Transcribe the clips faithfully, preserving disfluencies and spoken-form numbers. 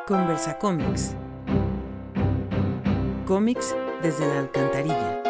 Conversa Cómics. Cómics desde la alcantarilla.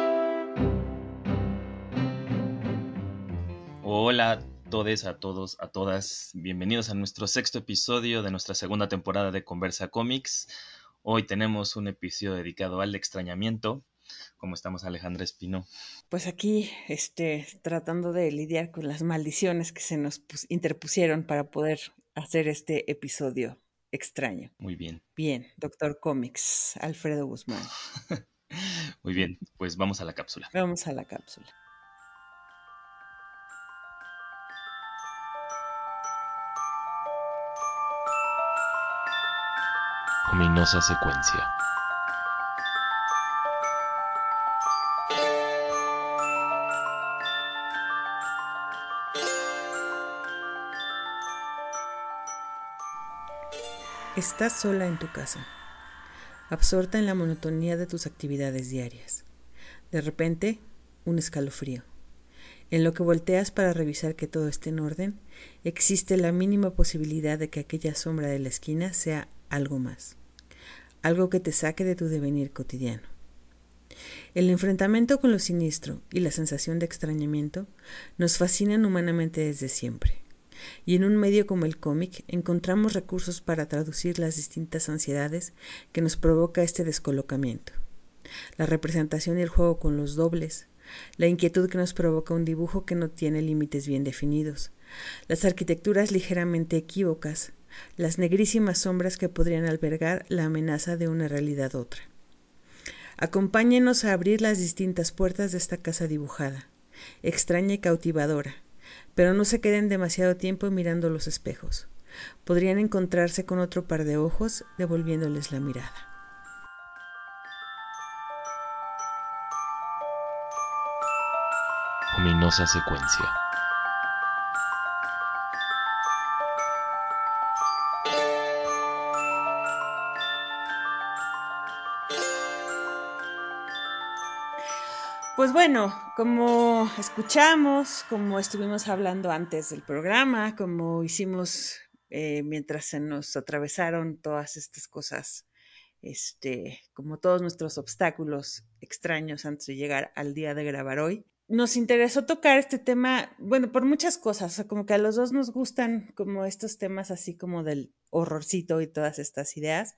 Hola a todes, a todos, a todas. Bienvenidos a nuestro sexto episodio de nuestra segunda temporada de Conversa Cómics. Hoy tenemos un episodio dedicado al extrañamiento. ¿Cómo estamos, Alejandra Espino? Pues aquí, este, tratando de lidiar con las maldiciones que se nos pus- interpusieron para poder hacer este episodio extraño. Muy bien. Bien, Doctor Cómics, Alfredo Guzmán. Muy bien, pues vamos a la cápsula. Vamos a la cápsula. Ominosa secuencia. Estás sola en tu casa, absorta en la monotonía de tus actividades diarias. De repente, un escalofrío. En lo que volteas para revisar que todo esté en orden, existe la mínima posibilidad de que aquella sombra de la esquina sea algo más, algo que te saque de tu devenir cotidiano. El enfrentamiento con lo siniestro y la sensación de extrañamiento nos fascinan humanamente desde siempre. Y en un medio como el cómic encontramos recursos para traducir las distintas ansiedades que nos provoca este descolocamiento. La representación y el juego con los dobles, la inquietud que nos provoca un dibujo que no tiene límites bien definidos, las arquitecturas ligeramente equívocas, las negrísimas sombras que podrían albergar la amenaza de una realidad otra. Acompáñenos a abrir las distintas puertas de esta casa dibujada, extraña y cautivadora, pero no se queden demasiado tiempo mirando los espejos. Podrían encontrarse con otro par de ojos devolviéndoles la mirada. Ominosa secuencia. Pues bueno, como escuchamos, como estuvimos hablando antes del programa, como hicimos eh, mientras se nos atravesaron todas estas cosas, este, como todos nuestros obstáculos extraños antes de llegar al día de grabar hoy, nos interesó tocar este tema, bueno, por muchas cosas, o sea, como que a los dos nos gustan como estos temas así como del horrorcito y todas estas ideas.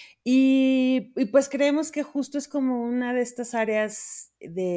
Y, y pues creemos que justo es como una de estas áreas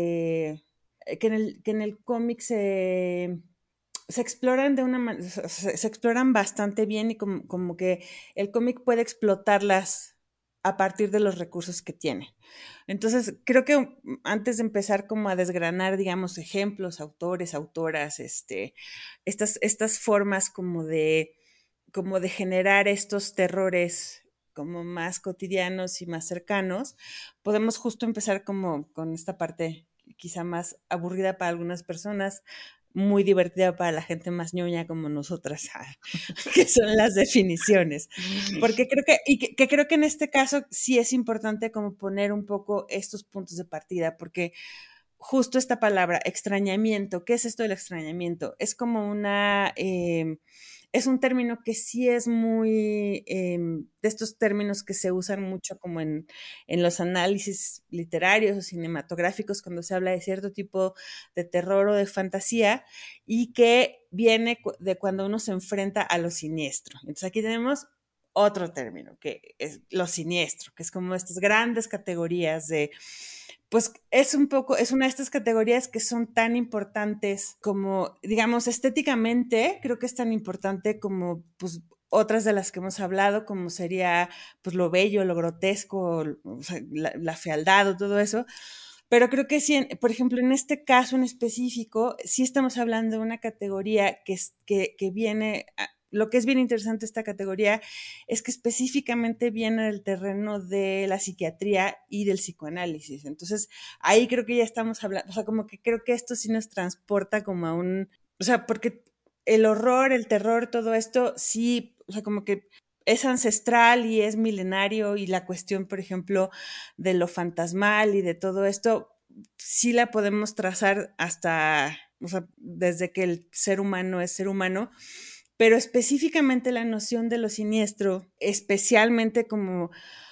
de que en el, que en el cómic se, se exploran de una manera, se, se, exploran bastante bien y como, como que el cómic puede explotarlas a partir de los recursos que tiene. Entonces, creo que antes de empezar como a desgranar, digamos, ejemplos, autores, autoras, este, estas, estas formas como de, como de generar estos terrores como más cotidianos y más cercanos, podemos justo empezar como con esta parte quizá más aburrida para algunas personas, muy divertida para la gente más ñoña como nosotras, que son las definiciones. Porque creo que, y que, que creo que en este caso sí es importante como poner un poco estos puntos de partida, porque justo esta palabra, extrañamiento, ¿qué es esto del extrañamiento? Es como una... Eh, es un término que sí es muy, eh, de estos términos que se usan mucho como en, en los análisis literarios o cinematográficos cuando se habla de cierto tipo de terror o de fantasía y que viene de cuando uno se enfrenta a lo siniestro. Entonces aquí tenemos otro término, que es lo siniestro, que es como estas grandes categorías de, pues es un poco, es una de estas categorías que son tan importantes como, digamos, estéticamente, creo que es tan importante como, pues, otras de las que hemos hablado, como sería, pues, lo bello, lo grotesco, o sea, la, la fealdad o todo eso. Pero creo que sí, por ejemplo, en este caso en específico, sí estamos hablando de una categoría que, que, que viene... A, lo que es bien interesante de esta categoría es que específicamente viene del terreno de la psiquiatría y del psicoanálisis. Entonces, ahí creo que ya estamos hablando, o sea, como que creo que esto sí nos transporta como a un, o sea, porque el horror, el terror, todo esto, sí, o sea, como que es ancestral y es milenario y la cuestión, por ejemplo, de lo fantasmal y de todo esto, sí la podemos trazar hasta, o sea, desde que el ser humano es ser humano, pero específicamente la noción de lo siniestro, especialmente como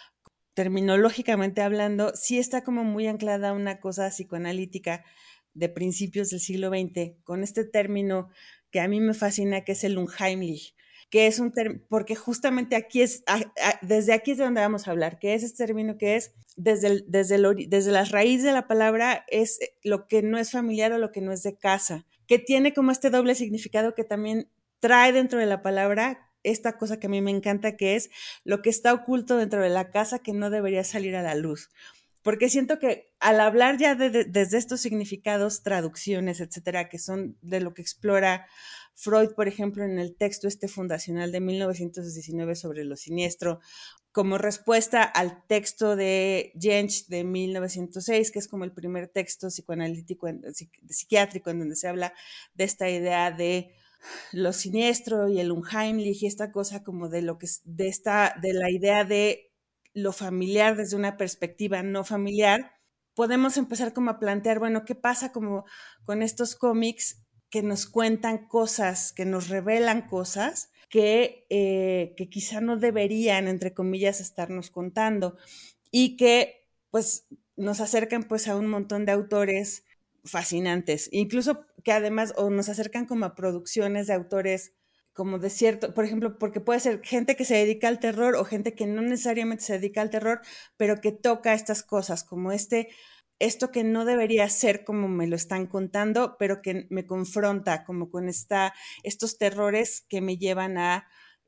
terminológicamente hablando, sí está como muy anclada a una cosa psicoanalítica de principios del siglo veinte, con este término que a mí me fascina, que es el Unheimlich, que es un término, porque justamente aquí es, a, a, desde aquí es de donde vamos a hablar, que es este término que es, desde, el, desde, el, desde la raíz de la palabra, es lo que no es familiar o lo que no es de casa, que tiene como este doble significado que también trae dentro de la palabra esta cosa que a mí me encanta, que es lo que está oculto dentro de la casa que no debería salir a la luz. Porque siento que al hablar ya de, de, desde estos significados, traducciones, etcétera, que son de lo que explora Freud, por ejemplo, en el texto este fundacional de mil novecientos diecinueve sobre lo siniestro, como respuesta al texto de Jentsch de mil novecientos seis, que es como el primer texto psicoanalítico, en, psiquiátrico, en donde se habla de esta idea de lo siniestro y el Unheimlich y esta cosa como de lo que de esta de la idea de lo familiar desde una perspectiva no familiar, podemos empezar como a plantear, bueno, ¿qué pasa como con estos cómics que nos cuentan cosas, que nos revelan cosas que, eh, que quizá no deberían, entre comillas, estarnos contando y que pues nos acercan pues a un montón de autores fascinantes, incluso que además o nos acercan como a producciones de autores como de cierto, por ejemplo, porque puede ser gente que se dedica al terror o gente que no necesariamente se dedica al terror, pero que toca estas cosas, como este, esto que no debería ser como me lo están contando, pero que me confronta como con esta, estos terrores que me llevan a,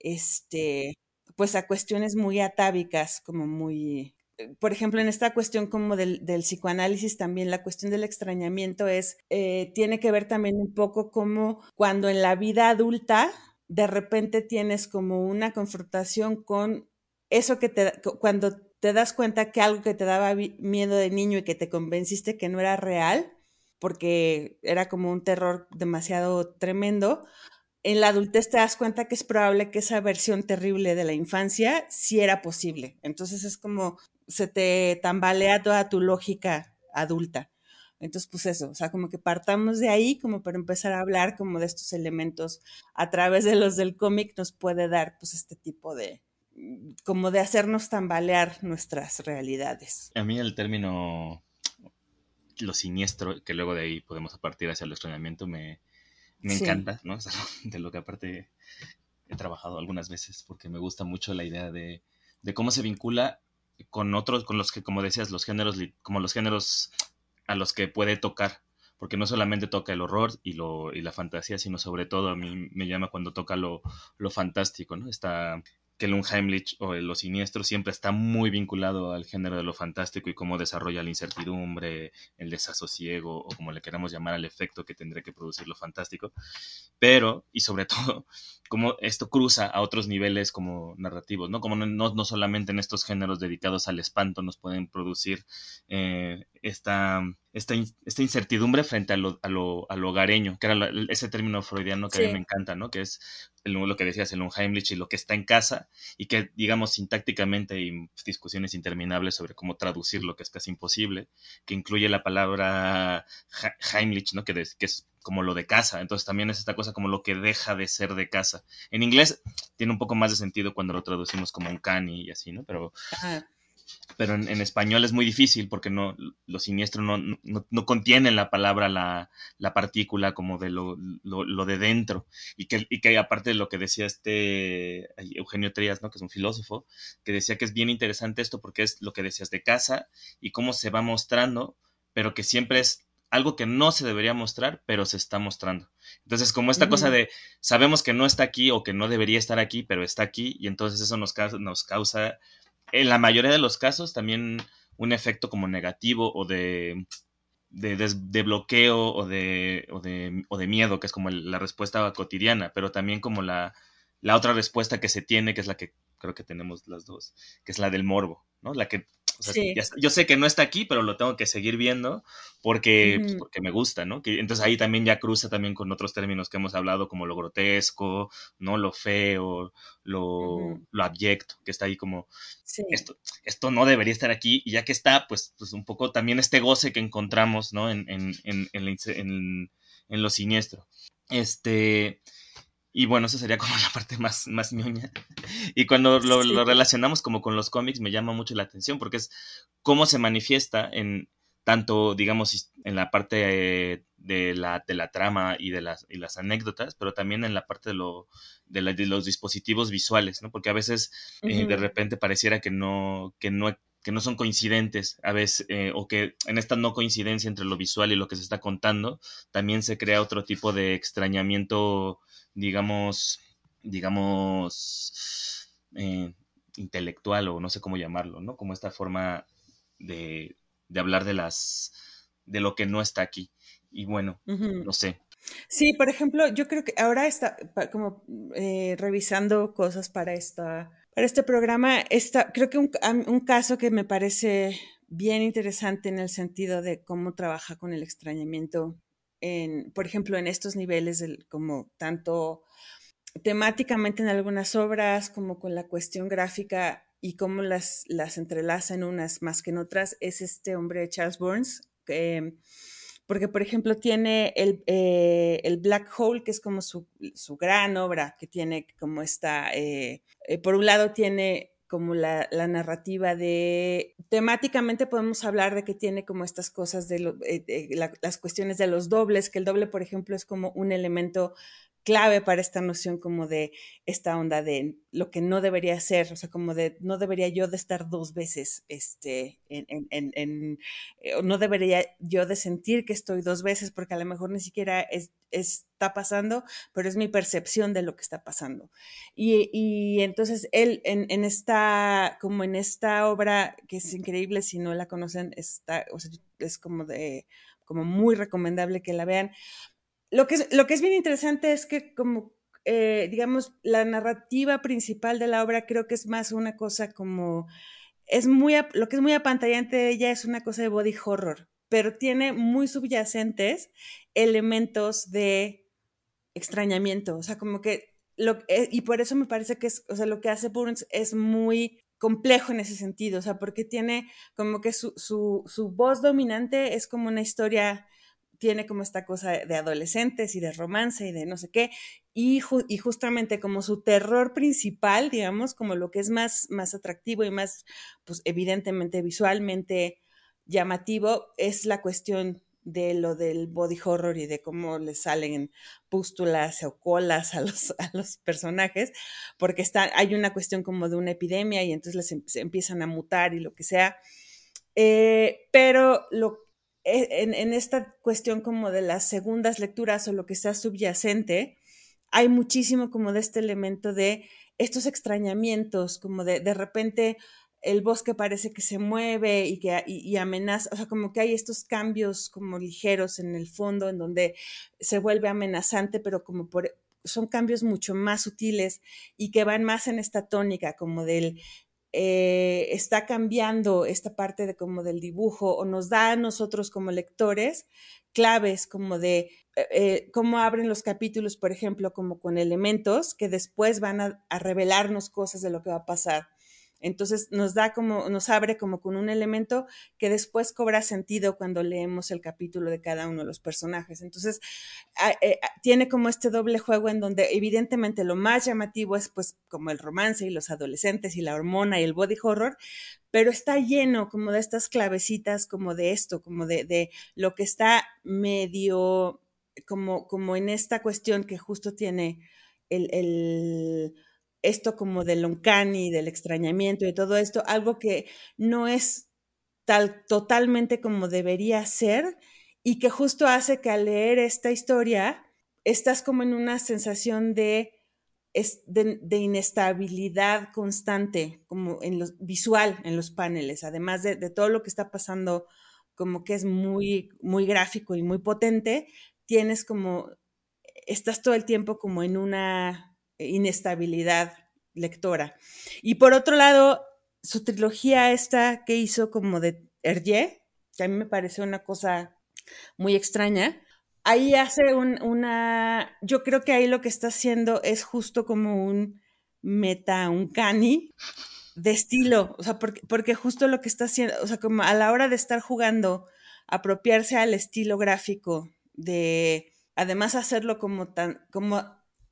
este, pues a cuestiones muy atávicas, como muy, por ejemplo, en esta cuestión como del, del psicoanálisis también, la cuestión del extrañamiento es, eh, tiene que ver también un poco como cuando en la vida adulta de repente tienes como una confrontación con eso que te, cuando te das cuenta que algo que te daba miedo de niño y que te convenciste que no era real, porque era como un terror demasiado tremendo, en la adultez te das cuenta que es probable que esa versión terrible de la infancia sí era posible. Entonces es como se te tambalea toda tu lógica adulta. Entonces, pues eso, o sea, como que partamos de ahí como para empezar a hablar como de estos elementos a través de los del cómic nos puede dar pues este tipo de, como de hacernos tambalear nuestras realidades. A mí el término lo siniestro, que luego de ahí podemos partir hacia el extrañamiento, me, me Sí. encanta, ¿no? Es algo de lo que aparte he trabajado algunas veces, porque me gusta mucho la idea de, de cómo se vincula con otros, con los que, como decías, los géneros, como los géneros a los que puede tocar, porque no solamente toca el horror y, lo, y la fantasía, sino sobre todo a mí me llama cuando toca lo, lo fantástico, ¿no? Está que el Unheimlich o el, lo siniestro siempre está muy vinculado al género de lo fantástico y cómo desarrolla la incertidumbre, el desasosiego o como le queramos llamar al efecto que tendría que producir lo fantástico, pero, y sobre todo, cómo esto cruza a otros niveles como narrativos, ¿no? Como no, no, no solamente en estos géneros dedicados al espanto nos pueden producir eh, esta, esta, esta incertidumbre frente a lo, a lo, a lo hogareño, que era la, ese término freudiano que sí. A mí me encanta, ¿no? Que es el, lo que decías, el Unheimlich y lo que está en casa, y que, digamos, sintácticamente hay discusiones interminables sobre cómo traducir lo que es casi imposible, que incluye la palabra Heimlich, ¿no? Que, de, que es como lo de casa, entonces también es esta cosa como lo que deja de ser de casa. En inglés tiene un poco más de sentido cuando lo traducimos como un cani y así, ¿no? Pero, Ajá. pero en, en español es muy difícil porque no, lo siniestro no, no, no contiene en la palabra la, la partícula como de lo, lo, lo de dentro, y que, y que aparte de lo que decía este Eugenio Trías, ¿no? Que es un filósofo, que decía que es bien interesante esto porque es lo que decías de casa y cómo se va mostrando, pero que siempre es algo que no se debería mostrar, pero se está mostrando. Entonces, como esta uh-huh. cosa de, sabemos que no está aquí o que no debería estar aquí, pero está aquí, y entonces eso nos, ca- nos causa, en la mayoría de los casos, también un efecto como negativo o de, de, de, de bloqueo o de, o, de, o de miedo, que es como el, la respuesta cotidiana, pero también como la, la otra respuesta que se tiene, que es la que creo que tenemos las dos, que es la del morbo, ¿no? La que, o sea, sí. ya, yo sé que no está aquí, pero lo tengo que seguir viendo porque, uh-huh. pues porque me gusta, ¿no? Que, entonces ahí también ya cruza también con otros términos que hemos hablado, como lo grotesco, ¿no? Lo feo, lo, uh-huh. lo abyecto, que está ahí como, sí. esto, esto no debería estar aquí, y ya que está, pues, pues un poco también este goce que encontramos, ¿no? En, en, en, en, en, en lo siniestro. Este... y bueno, esa sería como la parte más, más ñoña. Y cuando lo, Sí. lo relacionamos como con los cómics, me llama mucho la atención porque es cómo se manifiesta en tanto, digamos, en la parte eh, de, la, de la trama y de las, y las anécdotas, pero también en la parte de, lo, de, la, de los dispositivos visuales, ¿no? Porque a veces eh, de Ujú. repente pareciera que no, que no, que no son coincidentes, a veces, eh, o que en esta no coincidencia entre lo visual y lo que se está contando, también se crea otro tipo de extrañamiento, digamos, digamos, eh, intelectual o no sé cómo llamarlo, ¿no? Como esta forma de, de hablar de las, de lo que no está aquí. Y bueno, Ujú. no sé. Sí, por ejemplo, yo creo que ahora está pa- como eh, revisando cosas para esta, para este programa. Está, creo que un, am- un caso que me parece bien interesante en el sentido de cómo trabaja con el extrañamiento, en, por ejemplo, en estos niveles, del, como tanto temáticamente en algunas obras, como con la cuestión gráfica y cómo las, las entrelaza en unas más que en otras, es este hombre Charles Burns, que, porque por ejemplo tiene el, eh, el Black Hole, que es como su, su, gran obra, que tiene como esta, eh, eh, por un lado tiene como la, la, narrativa de, temáticamente podemos hablar de que tiene como estas cosas de, lo, eh, de la, las cuestiones de los dobles, que el doble, por ejemplo, es como un elemento clave para esta noción como de esta onda de lo que no debería ser, o sea, como de no debería yo de estar dos veces, este, en, en, en, en eh, no debería yo de sentir que estoy dos veces, porque a lo mejor ni siquiera es, es, está pasando, pero es mi percepción de lo que está pasando. Y, y entonces él en, en esta, como en esta obra, que es increíble, si no la conocen, está, o sea, es como de, como muy recomendable que la vean. Lo que, es, lo que es bien interesante es que como, eh, digamos, la narrativa principal de la obra creo que es más una cosa como, es muy, lo que es muy apantallante de ella es una cosa de body horror, pero tiene muy subyacentes elementos de extrañamiento, o sea, como que, lo, eh, y por eso me parece que es, o sea, lo que hace Burns es muy complejo en ese sentido, o sea, porque tiene como que su, su, su voz dominante es como una historia, tiene como esta cosa de adolescentes y de romance y de no sé qué, y, ju y justamente como su terror principal, digamos, como lo que es más, más atractivo y más, pues evidentemente visualmente llamativo, es la cuestión de lo del body horror y de cómo le salen pústulas o colas a los, a los personajes, porque está, hay una cuestión como de una epidemia y entonces les em, se empiezan a mutar y lo que sea. Eh, pero lo, en, en, esta cuestión como de las segundas lecturas o lo que sea subyacente, hay muchísimo como de este elemento de estos extrañamientos, como de de repente el bosque parece que se mueve y que y, y amenaza, o sea, como que hay estos cambios como ligeros en el fondo en donde se vuelve amenazante, pero como por son cambios mucho más sutiles y que van más en esta tónica como del eh, está cambiando esta parte de como del dibujo o nos da a nosotros como lectores claves como de eh, eh, cómo abren los capítulos, por ejemplo, como con elementos que después van a, a revelarnos cosas de lo que va a pasar. Entonces nos da como, nos abre como con un elemento que después cobra sentido cuando leemos el capítulo de cada uno de los personajes. Entonces a, eh, tiene como este doble juego en donde evidentemente lo más llamativo es pues como el romance y los adolescentes y la hormona y el body horror, pero está lleno como de estas clavecitas como de esto, como de, de lo que está medio como, como en esta cuestión que justo tiene el, el esto como del uncanny, del extrañamiento y todo esto, algo que no es tal totalmente como debería ser y que justo hace que al leer esta historia estás como en una sensación de, de, de inestabilidad constante, como en lo visual en los paneles, además de, de todo lo que está pasando, como que es muy, muy gráfico y muy potente, tienes como, estás todo el tiempo como en una inestabilidad lectora. Y por otro lado, su trilogía esta que hizo como de Hergé, que a mí me pareció una cosa muy extraña, ahí hace un, una, yo creo que ahí lo que está haciendo es justo como un meta, un cani de estilo, o sea, porque, porque justo lo que está haciendo, o sea, como a la hora de estar jugando, apropiarse al estilo gráfico, de además hacerlo como tan, como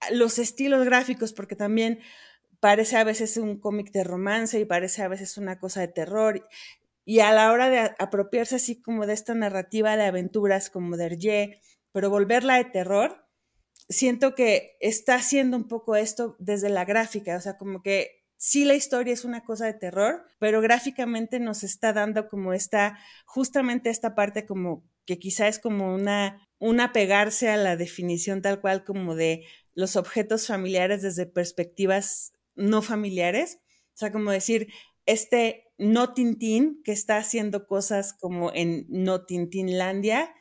los estilos gráficos, porque también parece a veces un cómic de romance y parece a veces una cosa de terror. Y a la hora de apropiarse así como de esta narrativa de aventuras como de Hergé, pero volverla de terror, siento que está haciendo un poco esto desde la gráfica, o sea, como que sí la historia es una cosa de terror, pero gráficamente nos está dando como esta, justamente esta parte como que quizá es como una, una pegarse a la definición tal cual como de los objetos familiares desde perspectivas no familiares, o sea, como decir, este no Tintín que está haciendo cosas como en no Tintinlandia,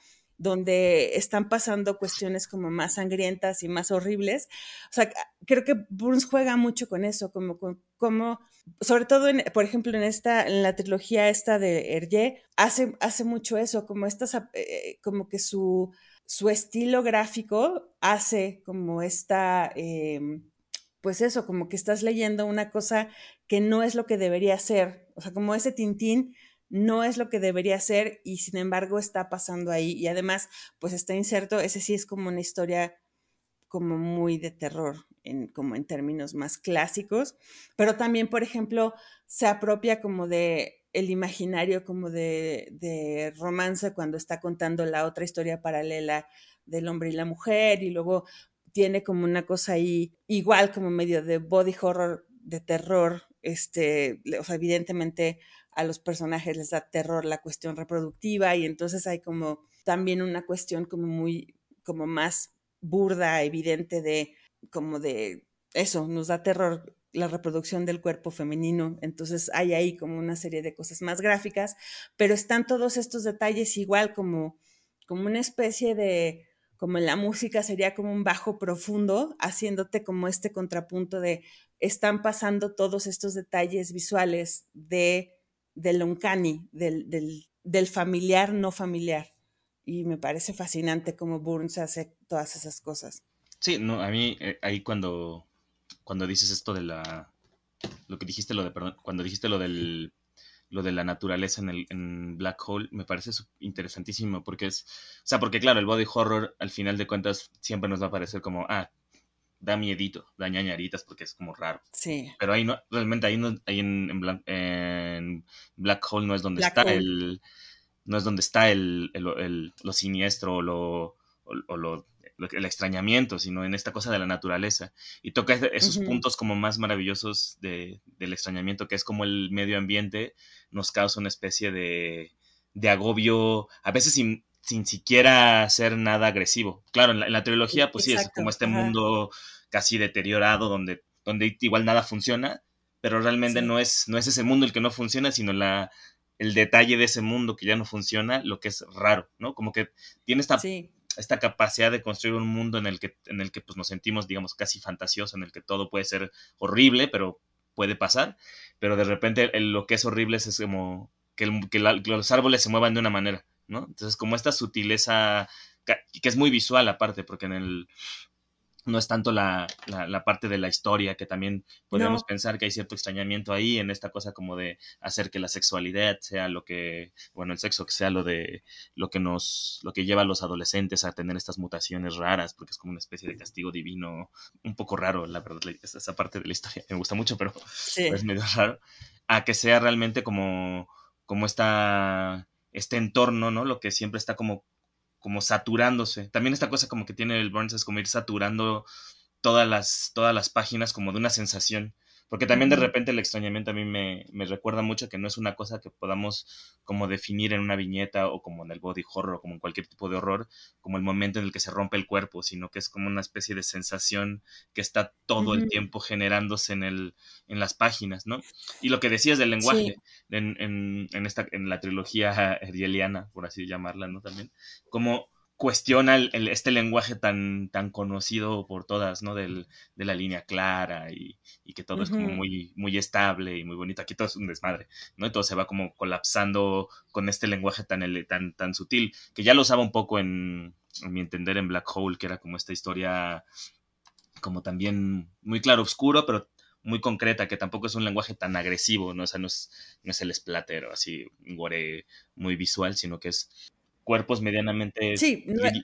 donde están pasando cuestiones como más sangrientas y más horribles. O sea, creo que Burns juega mucho con eso, como, como sobre todo, en, por ejemplo, en esta, en la trilogía esta de Hergé, hace, hace mucho eso, como estas, eh, como que su, su estilo gráfico hace como esta, eh, pues eso, como que estás leyendo una cosa que no es lo que debería ser, o sea, como ese Tintín no es lo que debería ser y sin embargo está pasando ahí y además pues está inserto, ese sí es como una historia como muy de terror, en, como en términos más clásicos, pero también por ejemplo se apropia como de el imaginario como de, de romance cuando está contando la otra historia paralela del hombre y la mujer y luego tiene como una cosa ahí igual como medio de body horror, de terror, este, o sea, evidentemente a los personajes les da terror la cuestión reproductiva y entonces hay como también una cuestión como muy, como más burda, evidente de, como de eso, nos da terror la reproducción del cuerpo femenino, entonces hay ahí como una serie de cosas más gráficas, pero están todos estos detalles igual como, como una especie de, como en la música sería como un bajo profundo, haciéndote como este contrapunto de están pasando todos estos detalles visuales de del uncanny, del, del, del familiar no familiar. Y me parece fascinante cómo Burns hace todas esas cosas. Sí, no, a mí eh, ahí cuando, cuando dices esto de la, lo que dijiste, lo de, perdón, cuando dijiste lo del, lo de la naturaleza en, el, en Black Hole, me parece interesantísimo porque es, o sea, porque claro, el body horror al final de cuentas siempre nos va a parecer como, ah, da miedito, da ñañaritas porque es como raro. Sí. Pero ahí no, realmente ahí, no, ahí en, en, Black, en Black Hole no es donde Black está Hole. el, no es donde está el, el, el lo siniestro o lo, o, o lo, el extrañamiento, sino en esta cosa de la naturaleza. Y toca esos uh-huh. puntos como más maravillosos de, del extrañamiento, que es como el medio ambiente nos causa una especie de, de agobio, a veces sin, sin siquiera ser nada agresivo. Claro, en la, en la trilogía, pues Exacto. sí, es como este Ajá. mundo casi deteriorado donde, donde igual nada funciona, pero realmente sí. no, es, no es ese mundo el que no funciona, sino la, el detalle de ese mundo que ya no funciona, lo que es raro, ¿no? Como que tiene esta, sí. esta capacidad de construir un mundo en el que, en el que pues, nos sentimos, digamos, casi fantasioso, en el que todo puede ser horrible, pero puede pasar, pero de repente el, lo que es horrible es, es como que, el, que, la, que los árboles se muevan de una manera, ¿no? Entonces, como esta sutileza, que, que es muy visual aparte, porque en el... no es tanto la, la, la parte de la historia, que también podemos no. pensar que hay cierto extrañamiento ahí en esta cosa como de hacer que la sexualidad sea lo que, bueno, el sexo que sea lo de, lo que nos, lo que lleva a los adolescentes a tener estas mutaciones raras, porque es como una especie de castigo divino, un poco raro, la verdad, esa parte de la historia me gusta mucho, pero, sí. pero es medio raro, a que sea realmente como, como esta, este entorno, ¿no? Lo que siempre está como como saturándose. También esta cosa como que tiene el Burns es como ir saturando todas las, todas las páginas como de una sensación. Porque también uh-huh. de repente el extrañamiento a mí me, me recuerda mucho que no es una cosa que podamos como definir en una viñeta o como en el body horror o como en cualquier tipo de horror, como el momento en el que se rompe el cuerpo, sino que es como una especie de sensación que está todo uh-huh. el tiempo generándose en, el, en las páginas, ¿no? Y lo que decías del lenguaje, sí. en, en, en, esta, en la trilogía hergeliana, por así llamarla, ¿no? También, como cuestiona el, el, este lenguaje tan, tan conocido por todas, ¿no? Del, de la línea clara y, y que todo uh-huh. es como muy, muy estable y muy bonito. Aquí todo es un desmadre, ¿no? Y todo se va como colapsando con este lenguaje tan, tan, tan sutil, que ya lo usaba un poco en, en mi entender en Black Hole, que era como esta historia como también muy claro oscuro, pero muy concreta, que tampoco es un lenguaje tan agresivo, ¿no? O sea, no es, no es el splatter o así, un gore muy visual, sino que es cuerpos medianamente... Sí, no,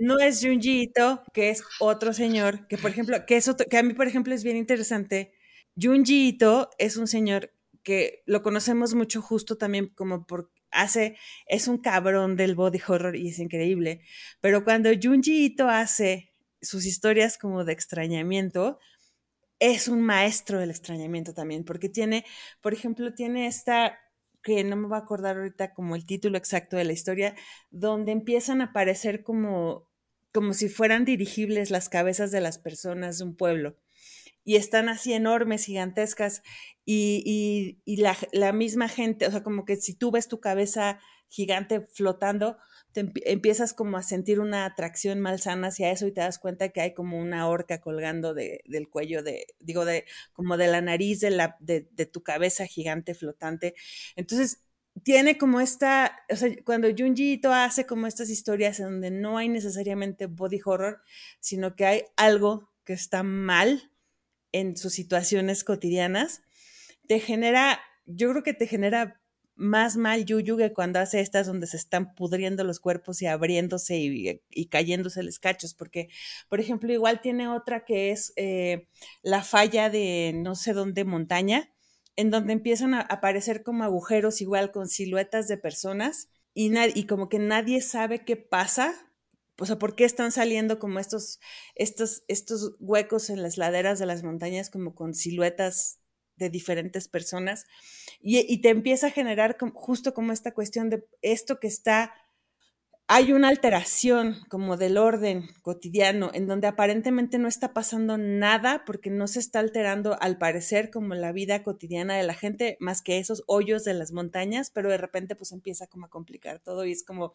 no es Junji Ito, que es otro señor, que por ejemplo, que, es otro, que a mí, por ejemplo, es bien interesante. Junji Ito es un señor que lo conocemos mucho justo también como por hace, es un cabrón del body horror y es increíble, pero cuando Junji Ito hace sus historias como de extrañamiento, es un maestro del extrañamiento también, porque tiene, por ejemplo, tiene esta, que no me voy a acordar ahorita como el título exacto de la historia, donde empiezan a aparecer como, como si fueran dirigibles las cabezas de las personas de un pueblo y están así enormes, gigantescas, y, y, y la, la, misma gente, o sea, como que si tú ves tu cabeza gigante flotando, te emp empiezas como a sentir una atracción malsana hacia eso y te das cuenta que hay como una horca colgando de, del cuello, de, digo, de como de la nariz de, la, de, de tu cabeza gigante flotante. Entonces, tiene como esta, o sea, cuando Junji Ito hace como estas historias en donde no hay necesariamente body horror, sino que hay algo que está mal en sus situaciones cotidianas, te genera, yo creo que te genera más mal yuyu que cuando hace estas donde se están pudriendo los cuerpos y abriéndose y, y cayéndose los cachos, porque, por ejemplo, igual tiene otra que es eh, la falla de no sé dónde montaña, en donde empiezan a aparecer como agujeros igual con siluetas de personas y, y como que nadie sabe qué pasa, o sea, ¿por qué están saliendo como estos, estos, estos huecos en las laderas de las montañas como con siluetas de diferentes personas? Y, y te empieza a generar como, justo como esta cuestión de esto que está, hay una alteración como del orden cotidiano en donde aparentemente no está pasando nada porque no se está alterando al parecer como la vida cotidiana de la gente más que esos hoyos de las montañas, pero de repente pues empieza como a complicar todo y es como,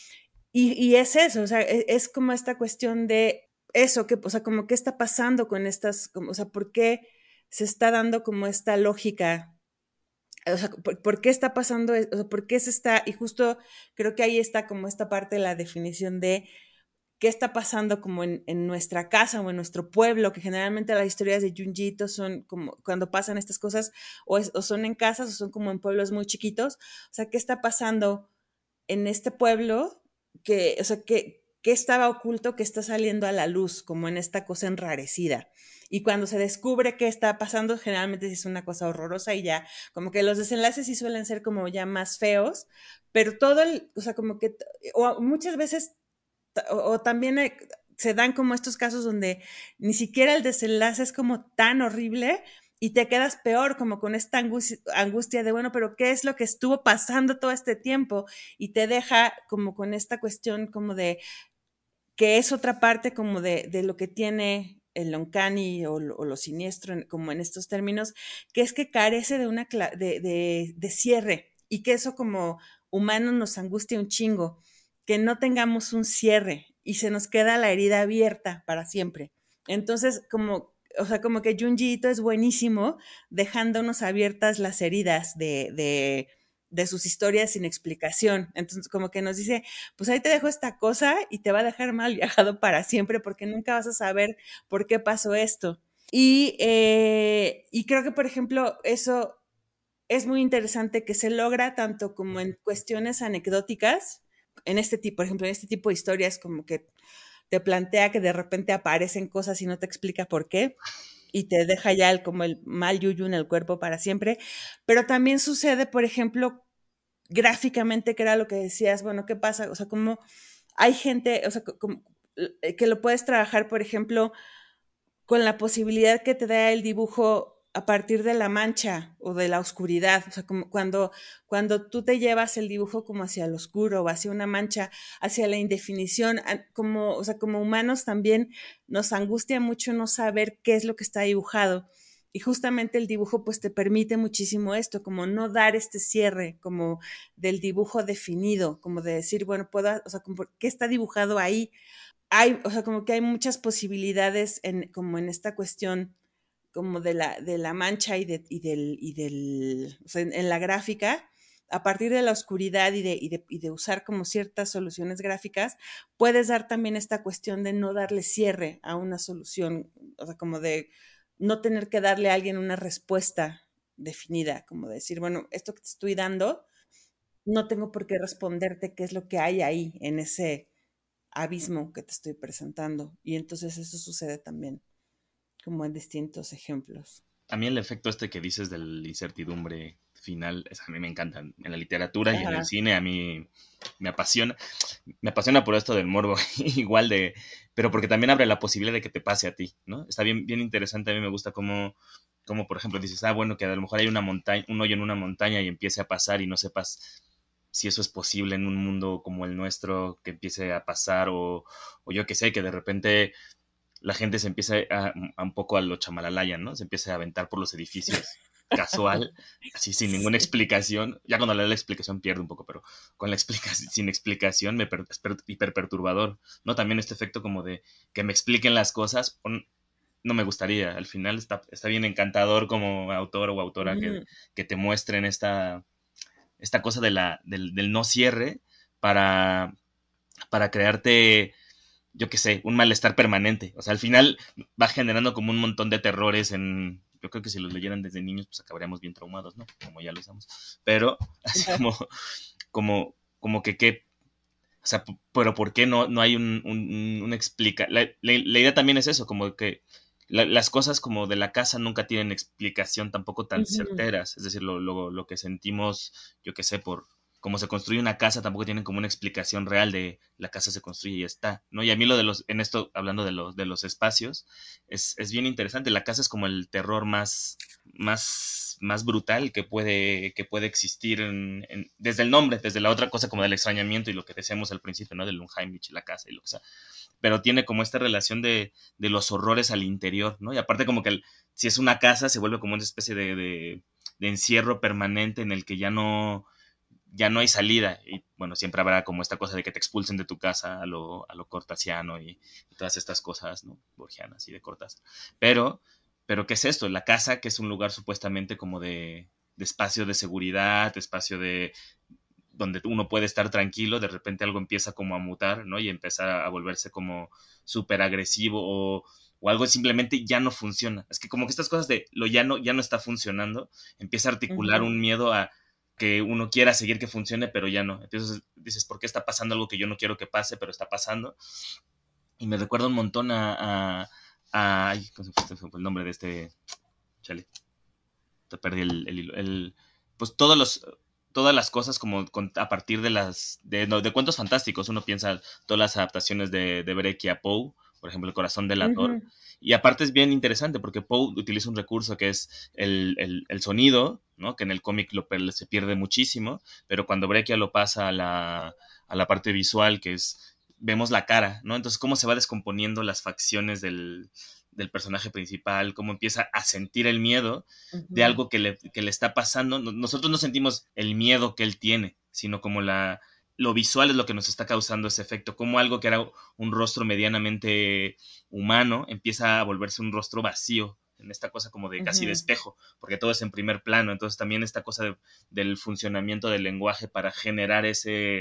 y, y es eso, o sea, es, es, como esta cuestión de eso, que, o sea, como qué está pasando con estas, como, o sea, por qué se está dando como esta lógica, o sea, por, por qué está pasando, o sea, por qué se está, y justo creo que ahí está como esta parte de la definición de qué está pasando como en, en nuestra casa o en nuestro pueblo, que generalmente las historias de Junji Ito son como cuando pasan estas cosas, o, es, o son en casas o son como en pueblos muy chiquitos, o sea, qué está pasando en este pueblo que, o sea, que, que estaba oculto que está saliendo a la luz, como en esta cosa enrarecida. Y cuando se descubre qué está pasando, generalmente es una cosa horrorosa y ya, como que los desenlaces sí suelen ser como ya más feos, pero todo el, o sea, como que, o muchas veces, o, o también hay, se dan como estos casos donde ni siquiera el desenlace es como tan horrible y te quedas peor, como con esta angustia, angustia de, bueno, pero ¿qué es lo que estuvo pasando todo este tiempo? Y te deja como con esta cuestión como de, que es otra parte como de, de lo que tiene el uncanny o, o lo siniestro, en, como en estos términos, que es que carece de, una de, de, de cierre y que eso como humanos nos angustia un chingo, que no tengamos un cierre y se nos queda la herida abierta para siempre. Entonces, como, o sea, como que Junji Ito es buenísimo dejándonos abiertas las heridas de, de, de sus historias sin explicación. Entonces, como que nos dice, pues ahí te dejo esta cosa y te va a dejar mal viajado para siempre porque nunca vas a saber por qué pasó esto. Y, eh, y creo que, por ejemplo, eso es muy interesante que se logra tanto como en cuestiones anecdóticas, en este tipo, por ejemplo, en este tipo de historias como que te plantea que de repente aparecen cosas y no te explica por qué y te deja ya el, como el mal yuyu en el cuerpo para siempre, pero también sucede, por ejemplo, gráficamente, que era lo que decías, bueno, ¿qué pasa? O sea, como hay gente, o sea, como, que lo puedes trabajar, por ejemplo, con la posibilidad que te da el dibujo a partir de la mancha o de la oscuridad, o sea, como cuando, cuando tú te llevas el dibujo como hacia el oscuro o hacia una mancha, hacia la indefinición, como, o sea, como humanos también nos angustia mucho no saber qué es lo que está dibujado. Y justamente el dibujo pues te permite muchísimo esto, como no dar este cierre, como del dibujo definido, como de decir, bueno, puedo, o sea, como, ¿qué está dibujado ahí? Hay, o sea, como que hay muchas posibilidades en, como en esta cuestión como de la, de la mancha y, de, y del, y del o sea, en, en, la gráfica, a partir de la oscuridad y de, y, de, y de usar como ciertas soluciones gráficas, puedes dar también esta cuestión de no darle cierre a una solución, o sea, como de no tener que darle a alguien una respuesta definida, como decir, bueno, esto que te estoy dando, no tengo por qué responderte qué es lo que hay ahí en ese, abismo que te estoy presentando. Y entonces eso sucede también, como en distintos ejemplos. A mí el efecto este que dices de la incertidumbre final, es, a mí me encanta. En la literatura y en el Ajá. cine a mí me apasiona. Me apasiona por esto del morbo, igual de, pero porque también abre la posibilidad de que te pase a ti, ¿no? Está bien, bien interesante, a mí me gusta cómo, cómo, por ejemplo, dices, ah, bueno, que a lo mejor hay una montaña, un hoyo en una montaña y empiece a pasar y no sepas si eso es posible en un mundo como el nuestro, que empiece a pasar, o, o yo que sé, que de repente la gente se empieza a, a un poco a lo Chamalalaya, ¿no? Se empieza a aventar por los edificios casual, así sin ninguna Sí. explicación. Ya cuando le da la explicación pierde un poco, pero con la explicación, sin explicación me per, es per, hiper perturbador, ¿no? También este efecto como de que me expliquen las cosas, o no me gustaría. Al final está, está bien encantador como autor o autora que, Ujú. que te muestren esta, esta cosa de la, del, del no cierre para, para crearte, yo qué sé, un malestar permanente. O sea, al final va generando como un montón de terrores en... Yo creo que si los leyeran desde niños, pues acabaríamos bien traumados, ¿no? Como ya lo estamos. Pero, así como, como, como que qué... O sea, pero ¿por qué no, no hay un, un, un explica? La, la, la, idea también es eso, como que la, las cosas como de la casa nunca tienen explicación tampoco tan Ujú. certeras. Es decir, lo, lo, lo que sentimos, yo qué sé, por cómo se construye una casa, tampoco tienen como una explicación real de la casa se construye y ya está, ¿no? Y a mí lo de los, en esto, hablando de los, de los espacios, es, es bien interesante. La casa es como el terror más, más, más brutal que puede, que puede existir en, en, desde el nombre, desde la otra cosa como del extrañamiento y lo que decíamos al principio, ¿no? Del Lungheimlich y la casa y lo que sea. Pero tiene como esta relación de, de los horrores al interior, ¿no? Y aparte como que el, si es una casa se vuelve como una especie de, de, de encierro permanente en el que ya no, ya no hay salida. Y bueno, siempre habrá como esta cosa de que te expulsen de tu casa a lo, a lo cortasiano y, y todas estas cosas, ¿no? Borgianas y de Cortázar. Pero, pero, ¿qué es esto? La casa, que es un lugar supuestamente como de, de espacio de seguridad, de espacio de donde uno puede estar tranquilo, de repente algo empieza como a mutar, ¿no? Y empezar a volverse como súper agresivo o, o algo simplemente ya no funciona. Es que como que estas cosas de lo ya no, ya no está funcionando, empieza a articular Ujú. un miedo a que uno quiera seguir que funcione, pero ya no. Entonces dices, ¿por qué está pasando algo que yo no quiero que pase, pero está pasando? Y me recuerda un montón a... a, a ay, ¿cómo se fue el nombre de este? Chale, te perdí el, el, el pues todos los todas las cosas como con, a partir de las de, no, de cuentos fantásticos. Uno piensa todas las adaptaciones de, de Brecht a Poe, por ejemplo, El corazón delator. Ujú. Y aparte es bien interesante porque Poe utiliza un recurso que es el, el, el sonido, ¿no? Que en el cómic lo, se pierde muchísimo, pero cuando Brecht lo pasa a la, a la parte visual, que es vemos la cara, ¿no? Entonces, cómo se va descomponiendo las facciones del, del personaje principal, cómo empieza a sentir el miedo de Ujú. algo que le, que le está pasando. Nosotros no sentimos el miedo que él tiene, sino como la, lo visual es lo que nos está causando ese efecto, como algo que era un rostro medianamente humano empieza a volverse un rostro vacío, en esta cosa como de casi de Ujú. espejo, porque todo es en primer plano. Entonces también esta cosa de, del funcionamiento del lenguaje para generar ese,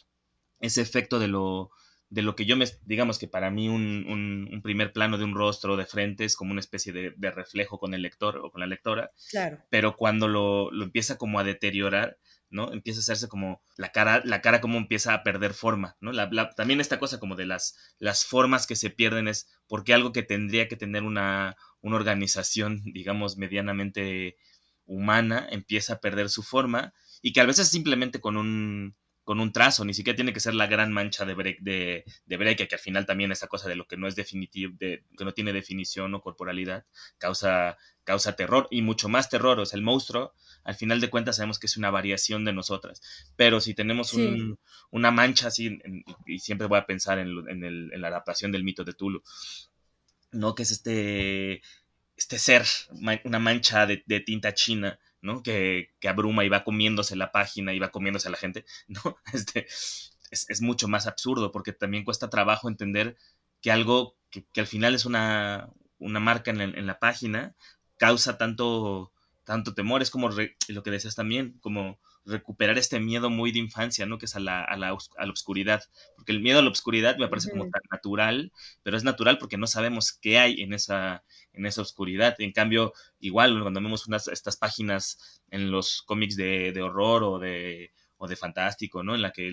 ese efecto de lo, de lo que yo me, digamos que para mí un, un, un primer plano de un rostro de frente es como una especie de, de reflejo con el lector o con la lectora, Claro. pero cuando lo, lo empieza como a deteriorar, ¿no? Empieza a hacerse como la cara, la cara como empieza a perder forma, ¿no? La, la, también esta cosa como de las, las formas que se pierden es porque algo que tendría que tener una, una organización, digamos, medianamente humana, empieza a perder su forma y que a veces simplemente con un, con un trazo, ni siquiera tiene que ser la gran mancha de break, de, de break, que al final también esa cosa de lo que no es definitivo, de, que no tiene definición o corporalidad, causa, causa terror y mucho más terror. O sea, el monstruo, al final de cuentas, sabemos que es una variación de nosotras, pero si tenemos Sí. un, una mancha así, en, y siempre voy a pensar en, en, el, en la adaptación del mito de Tulu, ¿no? Que es este, este ser, una mancha de, de tinta china, ¿no? Que, que, abruma y va comiéndose la página y va comiéndose a la gente, ¿no? Este, es, es mucho más absurdo porque también cuesta trabajo entender que algo que, que al final es una, una marca en la, en la, página causa tanto, tanto temor. Es como re, lo que decías también, como recuperar este miedo muy de infancia, ¿no? Que es a la, a la, a la oscuridad. Porque el miedo a la oscuridad me parece como Ujú. tan natural, pero es natural porque no sabemos qué hay en esa, en esa oscuridad. En cambio, igual cuando vemos unas, estas páginas en los cómics de, de horror o de, o de fantástico, ¿no? En la que el,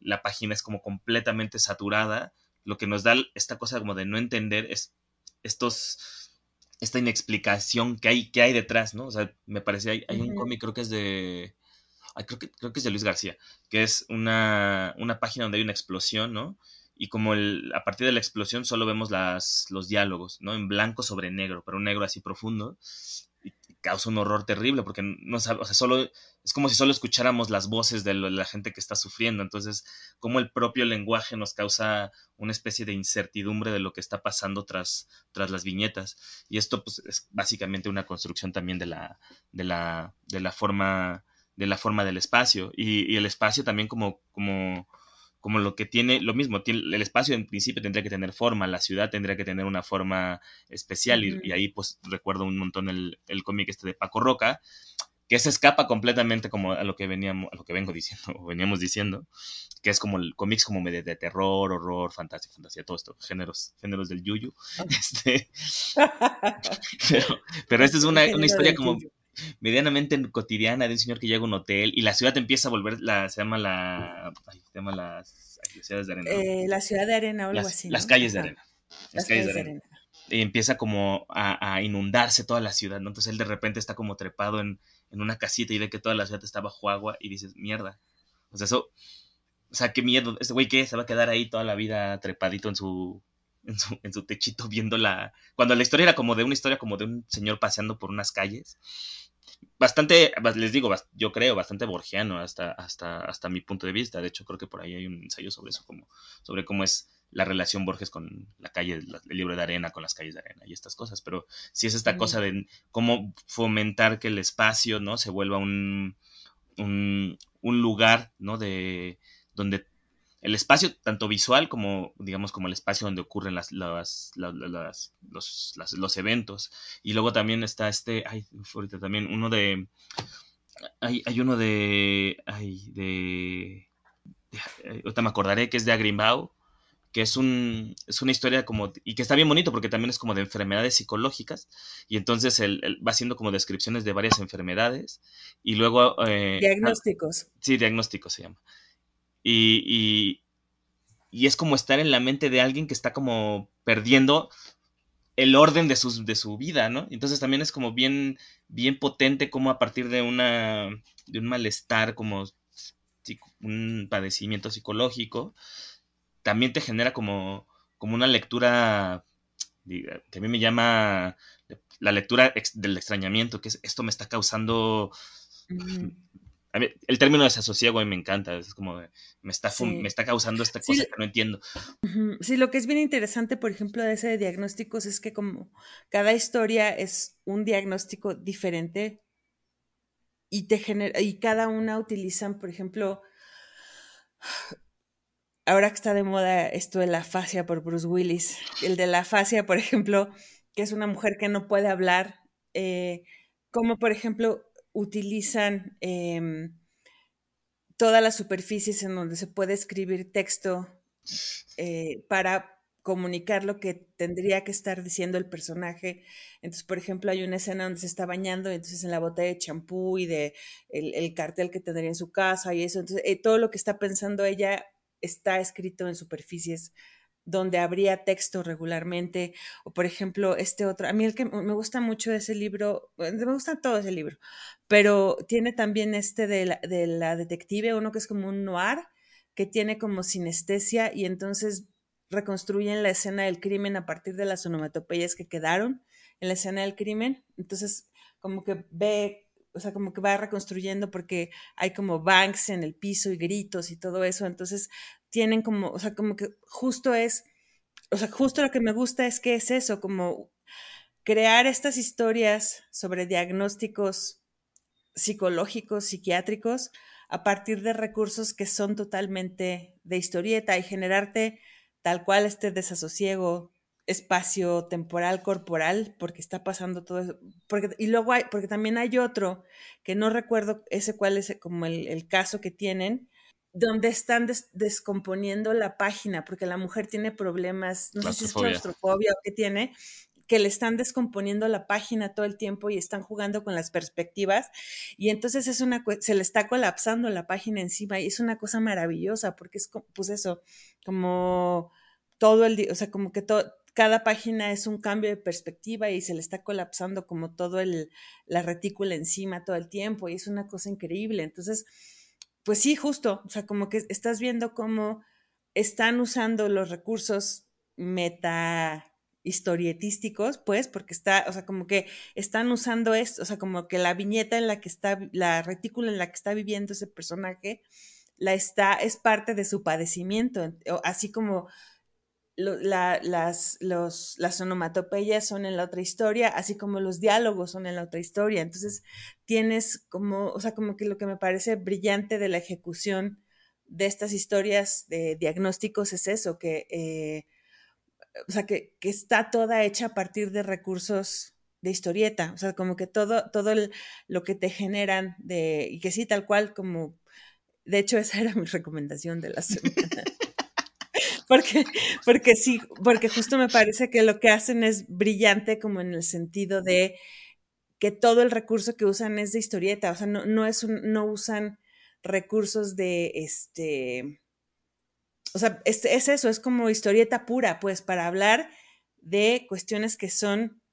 la página es como completamente saturada, lo que nos da esta cosa como de no entender es estos, esta inexplicación que hay, que hay detrás, ¿no? O sea, me parece, hay, hay un Ujú. cómic, creo que es de, ay, creo que, creo que es de Luis García, que es una, una página donde hay una explosión, ¿no? Y como el, a partir de la explosión solo vemos las, los diálogos, ¿no? En blanco sobre negro, pero un negro así profundo. Y causa un horror terrible porque no sabe, o sea, solo es como si solo escucháramos las voces de, lo, de la gente que está sufriendo. Entonces, como el propio lenguaje nos causa una especie de incertidumbre de lo que está pasando tras, tras las viñetas. Y esto, pues, es básicamente una construcción también de la, de la, de la forma de la forma del espacio y, y el espacio también como, como, como lo que tiene, lo mismo, tiene, el espacio en principio tendría que tener forma, la ciudad tendría que tener una forma especial y, Ujú. y ahí pues recuerdo un montón el, el cómic este de Paco Roca, que se escapa completamente como a lo que veníamos, a lo que vengo diciendo, o veníamos diciendo, que es como el cómics como de, de terror, horror, fantasía, fantasía, todo esto, géneros, géneros del yuyu, este, pero, pero esta es El una, una género historia del como yuyu. medianamente cotidiana de un señor que llega a un hotel y la ciudad empieza a volver, la, se llama la, ay, se llama las, ay, las ciudades de arena, ¿no? Eh, la ciudad de arena o algo Las, así, las ¿no? calles de Ajá, arena, las las calles de calles de arena. arena. Y empieza como a, a inundarse toda la ciudad, ¿no? Entonces él de repente está como trepado en, en una casita y ve que toda la ciudad está bajo agua y dices, mierda. O sea, eso, o sea, qué miedo. Ese güey, ¿qué? Se va a quedar ahí toda la vida trepadito en su, en su, en su techito viendo la... Cuando la historia era como de una historia como de un señor paseando por unas calles. Bastante, les digo, yo creo, bastante borgiano hasta, hasta, hasta mi punto de vista. De hecho, creo que por ahí hay un ensayo sobre eso, como, sobre cómo es la relación Borges con la calle, el libro de arena, con las calles de arena y estas cosas. Pero sí es esta Mm. cosa de cómo fomentar que el espacio, ¿no? Se vuelva un, un, un lugar, ¿no? De donde el espacio, tanto visual como, digamos, como el espacio donde ocurren las, las, las, las los, las, los eventos. Y luego también está este, ay, ahorita también, uno de, hay, hay uno de, ay, de, de, ahorita me acordaré que es de Agrimbau, que es, un, es una historia como, y que está bien bonito porque también es como de enfermedades psicológicas, y entonces él, él va haciendo como descripciones de varias enfermedades, y luego, eh, Diagnósticos. sí, diagnóstico se llama, y, y, y es como estar en la mente de alguien que está como perdiendo el orden de, sus, de su vida, ¿no? Entonces también es como bien, bien potente como a partir de una, de un malestar, como un padecimiento psicológico, también te genera como, como una lectura que a mí me llama la lectura ex, del extrañamiento, que es esto me está causando... Uh-huh. A mí, el término desasosiego a mí me encanta, es como me está, Sí. me está causando esta Sí, cosa que no entiendo. uh-huh. Sí, lo que es bien interesante, por ejemplo, de ese de diagnósticos es que como cada historia es un diagnóstico diferente y te genera, y cada una utilizan, por ejemplo, ahora que está de moda esto de la afasia por Bruce Willis, el de la afasia, por ejemplo, que es una mujer que no puede hablar, eh, como por ejemplo utilizan eh, todas las superficies en donde se puede escribir texto eh, para comunicar lo que tendría que estar diciendo el personaje. Entonces, por ejemplo, hay una escena donde se está bañando, y entonces en la botella de champú y de el, el, cartel que tendría en su casa y eso, entonces eh, todo lo que está pensando ella está escrito en superficies donde habría texto regularmente, o por ejemplo, este otro, a mí el que me gusta mucho de ese libro, me gusta todo ese libro, pero tiene también este de la, de la detective, uno que es como un noir, que tiene como sinestesia y entonces reconstruyen la escena del crimen a partir de las onomatopeyas que quedaron en la escena del crimen, entonces como que ve, o sea, como que va reconstruyendo porque hay como bangs en el piso y gritos y todo eso, entonces tienen como, o sea, como que justo es, o sea, justo lo que me gusta es que es eso, como crear estas historias sobre diagnósticos psicológicos, psiquiátricos, a partir de recursos que son totalmente de historieta y generarte tal cual este desasosiego espacio temporal corporal porque está pasando todo eso porque, y luego hay porque también hay otro que no recuerdo ese cuál es como el, el caso que tienen donde están des, descomponiendo la página porque la mujer tiene problemas, no sé si es Claustrofobia. claustrofobia o qué tiene, que le están descomponiendo la página todo el tiempo y están jugando con las perspectivas y entonces es una se le está colapsando la página encima y es una cosa maravillosa porque es pues eso, como todo el día, o sea, como que todo cada página es un cambio de perspectiva y se le está colapsando como todo el la retícula encima todo el tiempo y es una cosa increíble. Entonces, pues sí, justo, o sea, como que estás viendo cómo están usando los recursos meta historietísticos, pues, porque está, o sea, como que están usando esto, o sea, como que la viñeta en la que está, la retícula en la que está viviendo ese personaje, la está, es parte de su padecimiento, así como lo, la, las, los, las onomatopeyas son en la otra historia, así como los diálogos son en la otra historia. Entonces, tienes como, o sea, como que lo que me parece brillante de la ejecución de estas historias de diagnósticos es eso, que, eh, o sea, que, que está toda hecha a partir de recursos de historieta, o sea, como que todo, todo el, lo que te generan de, y que sí, tal cual como, de hecho, esa era mi recomendación de la semana. Porque, porque sí, porque justo me parece que lo que hacen es brillante como en el sentido de que todo el recurso que usan es de historieta, o sea, no, no es un, no usan recursos de este, o sea, es, es eso, es como historieta pura, pues, para hablar de cuestiones que son,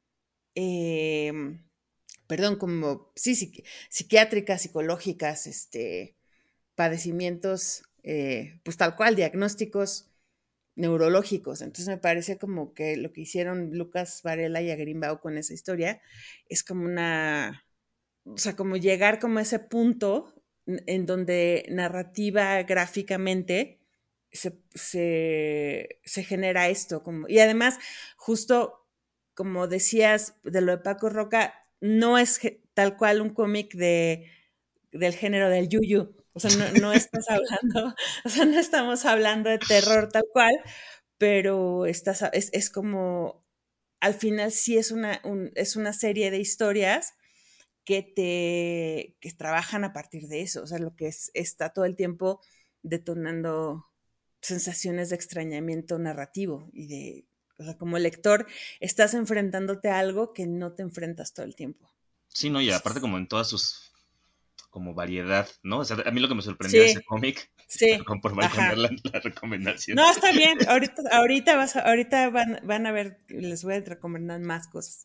eh, perdón, como, sí, psiqui psiquiátricas, psicológicas, este, padecimientos, eh, pues tal cual, diagnósticos neurológicos. Entonces me parece como que lo que hicieron Lucas Varela y Agrimbao con esa historia es como una, o sea, como llegar como a ese punto en donde narrativa gráficamente se, se, se genera esto. Como, y además, justo como decías de lo de Paco Roca, no es tal cual un cómic de, del género del yuyu. O sea, no, no estás hablando, o sea, no estamos hablando de terror tal cual, pero estás, es, es como, al final sí es una, un, es una serie de historias que te, que trabajan a partir de eso, o sea, lo que es, está todo el tiempo detonando sensaciones de extrañamiento narrativo y de, o sea, como lector estás enfrentándote a algo que no te enfrentas todo el tiempo. Sí, no, y aparte como en todas sus como variedad, ¿no? O sea, a mí lo que me sorprendió de ese Sí, cómic, sí, perdón por balconear ajá. la, la recomendación. No, está bien, ahorita, ahorita, vas a, ahorita van, van a ver, les voy a recomendar más cosas.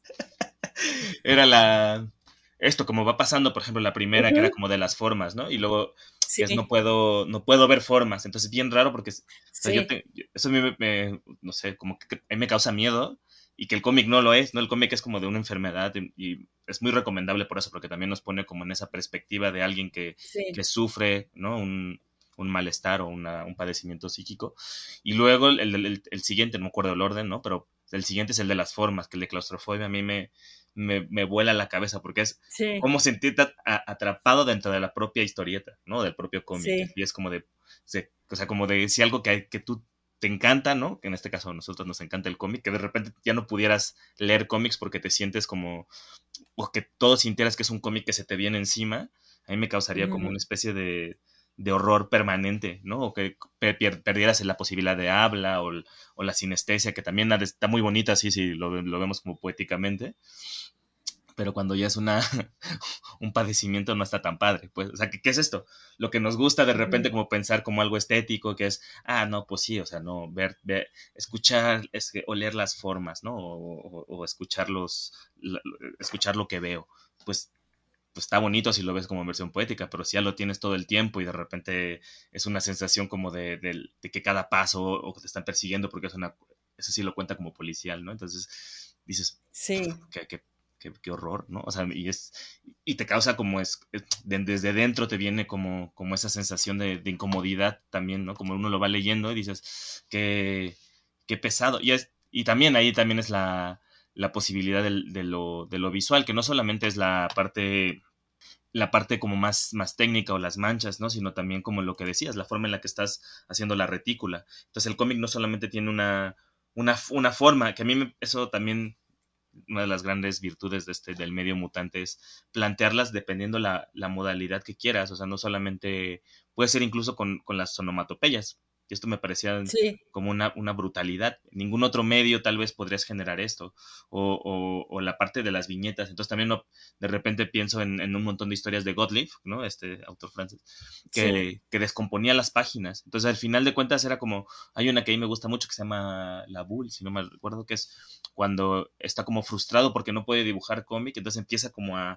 Era la esto como va pasando, por ejemplo, la primera que era Uh-huh. como de las formas, ¿no? Y luego que es no Sí, puedo no puedo ver formas, entonces bien raro porque o sea, yo sí. te, eso a mí me, me, no sé, como que a mí me causa miedo y que el cómic no lo es, ¿no? El cómic es como de una enfermedad y, y es muy recomendable por eso, porque también nos pone como en esa perspectiva de alguien que, Sí. que sufre, ¿no? Un, un malestar o una, un padecimiento psíquico. Y luego el, el, el, el siguiente, no me acuerdo el orden, ¿no? Pero el siguiente es el de las formas, que el de claustrofobia a mí me, me, me vuela la cabeza porque es Sí, como sentirte atrapado dentro de la propia historieta, ¿no? Del propio cómic. sí. Y es como de, se, o sea, como de si algo que, que tú te encanta, ¿no? Que en este caso a nosotros nos encanta el cómic, que de repente ya no pudieras leer cómics porque te sientes como, o que todo sintieras que es un cómic que se te viene encima, a mí me causaría como Uh-huh. una especie de, de horror permanente, ¿no? O que per perdieras la posibilidad de habla o, o la sinestesia, que también está muy bonita así si lo, lo vemos como poéticamente, pero cuando ya es una un padecimiento no está tan padre, pues, o sea, ¿qué, ¿qué, es esto? Lo que nos gusta de repente Uh-huh. como pensar como algo estético, que es, ah, no, pues sí, o sea, no, ver, ver escuchar, es que, oler las formas, ¿no? O, o, o escuchar los, la, escuchar lo que veo, pues, pues está bonito si lo ves como versión poética, pero si ya lo tienes todo el tiempo y de repente es una sensación como de, de, de que cada paso o que te están persiguiendo porque es una, eso sí lo cuenta como policial, ¿no? Entonces dices, Sí. que, que Qué, qué, horror, ¿no? O sea, y es y te causa como es de, desde dentro te viene como, como esa sensación de, de, incomodidad también, ¿no? Como uno lo va leyendo y dices qué, qué pesado. Y es y también ahí también es la, la posibilidad de, de, lo, de lo visual, que no solamente es la parte la parte como más, más técnica o las manchas, ¿no? Sino también como lo que decías, la forma en la que estás haciendo la retícula. Entonces el cómic no solamente tiene una, una, una forma, que a mí me, eso también una de las grandes virtudes de este, del medio mutante es plantearlas dependiendo la, la modalidad que quieras, o sea, no solamente puede ser incluso con, con las onomatopeyas. Y esto me parecía Sí. como una, una brutalidad. Ningún otro medio tal vez podrías generar esto. O, o, o la parte de las viñetas. Entonces también no, de repente pienso en, en, un montón de historias de Gottlieb, ¿no? Este autor francés, Sí. que, que descomponía las páginas. Entonces al final de cuentas era como, hay una que a mí me gusta mucho que se llama La Bull, si no me recuerdo, que es cuando está como frustrado porque no puede dibujar cómic, entonces empieza como a,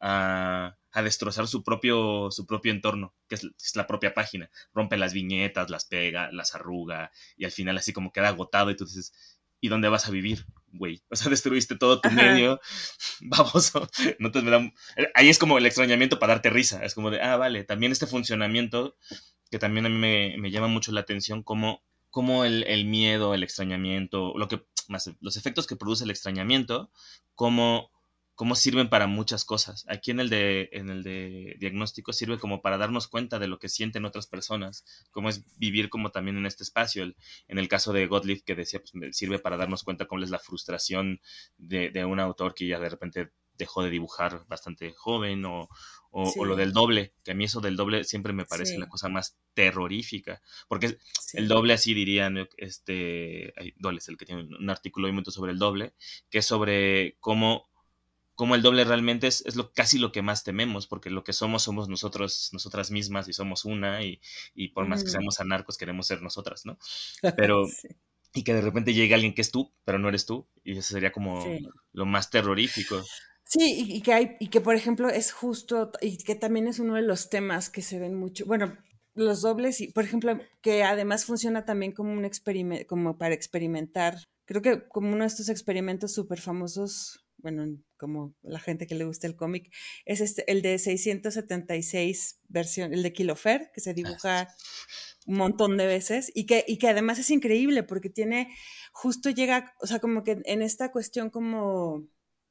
a, a destrozar su propio, su propio entorno, que es, es la propia página. Rompe las viñetas, las pega, las arruga, y al final así como queda agotado y tú dices, ¿y dónde vas a vivir, güey? O sea, destruiste todo tu Ajá. medio, baboso. No te da... Ahí es como el extrañamiento para darte risa, es como de, ah, vale, también este funcionamiento, que también a mí me, me llama mucho la atención, como, como el, el miedo, el extrañamiento, lo que, más, los efectos que produce el extrañamiento, como cómo sirven para muchas cosas. Aquí en el de en el de diagnóstico sirve como para darnos cuenta de lo que sienten otras personas, cómo es vivir como también en este espacio. El, en el caso de Gottlieb, que decía, pues sirve para darnos cuenta cómo es la frustración de, de un autor que ya de repente dejó de dibujar bastante joven, o, o, o, lo Sí. del doble, que a mí eso del doble siempre me parece la Sí. cosa más terrorífica, porque el Sí. doble, así dirían, este, Dole es el que tiene un artículo hoy sobre el doble, que es sobre cómo como el doble realmente es, es lo, casi lo que más tememos, porque lo que somos somos nosotros, nosotras mismas, y somos una, y, y por más que Ujú. seamos anarcos queremos ser nosotras, ¿no? Pero, Sí. y que de repente llegue alguien que es tú, pero no eres tú, y eso sería como Sí. lo más terrorífico. Sí, y, y que hay, y que por ejemplo es justo, y que también es uno de los temas que se ven mucho, bueno, los dobles, y por ejemplo, que además funciona también como un experimento, como para experimentar, creo que como uno de estos experimentos súper famosos, bueno, como la gente que le gusta el cómic, es este, el de seiscientos setenta y seis versión, el de Kilofer, que se Ah, dibuja un montón de veces, y que, y que además es increíble porque tiene, justo llega, o sea, como que en esta cuestión como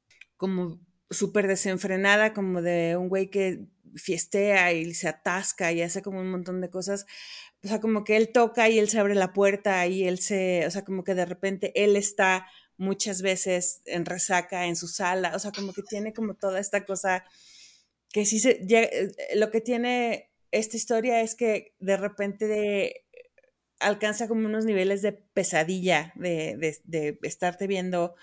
como súper desenfrenada, como de un güey que fiestea y se atasca y hace como un montón de cosas. O sea, como que él toca y él se abre la puerta y él se, o sea, como que de repente él está muchas veces en resaca en su sala, o sea, como que tiene como toda esta cosa que sí se, ya, lo que tiene esta historia es que de repente de, alcanza como unos niveles de pesadilla, de, de, de estarte viendo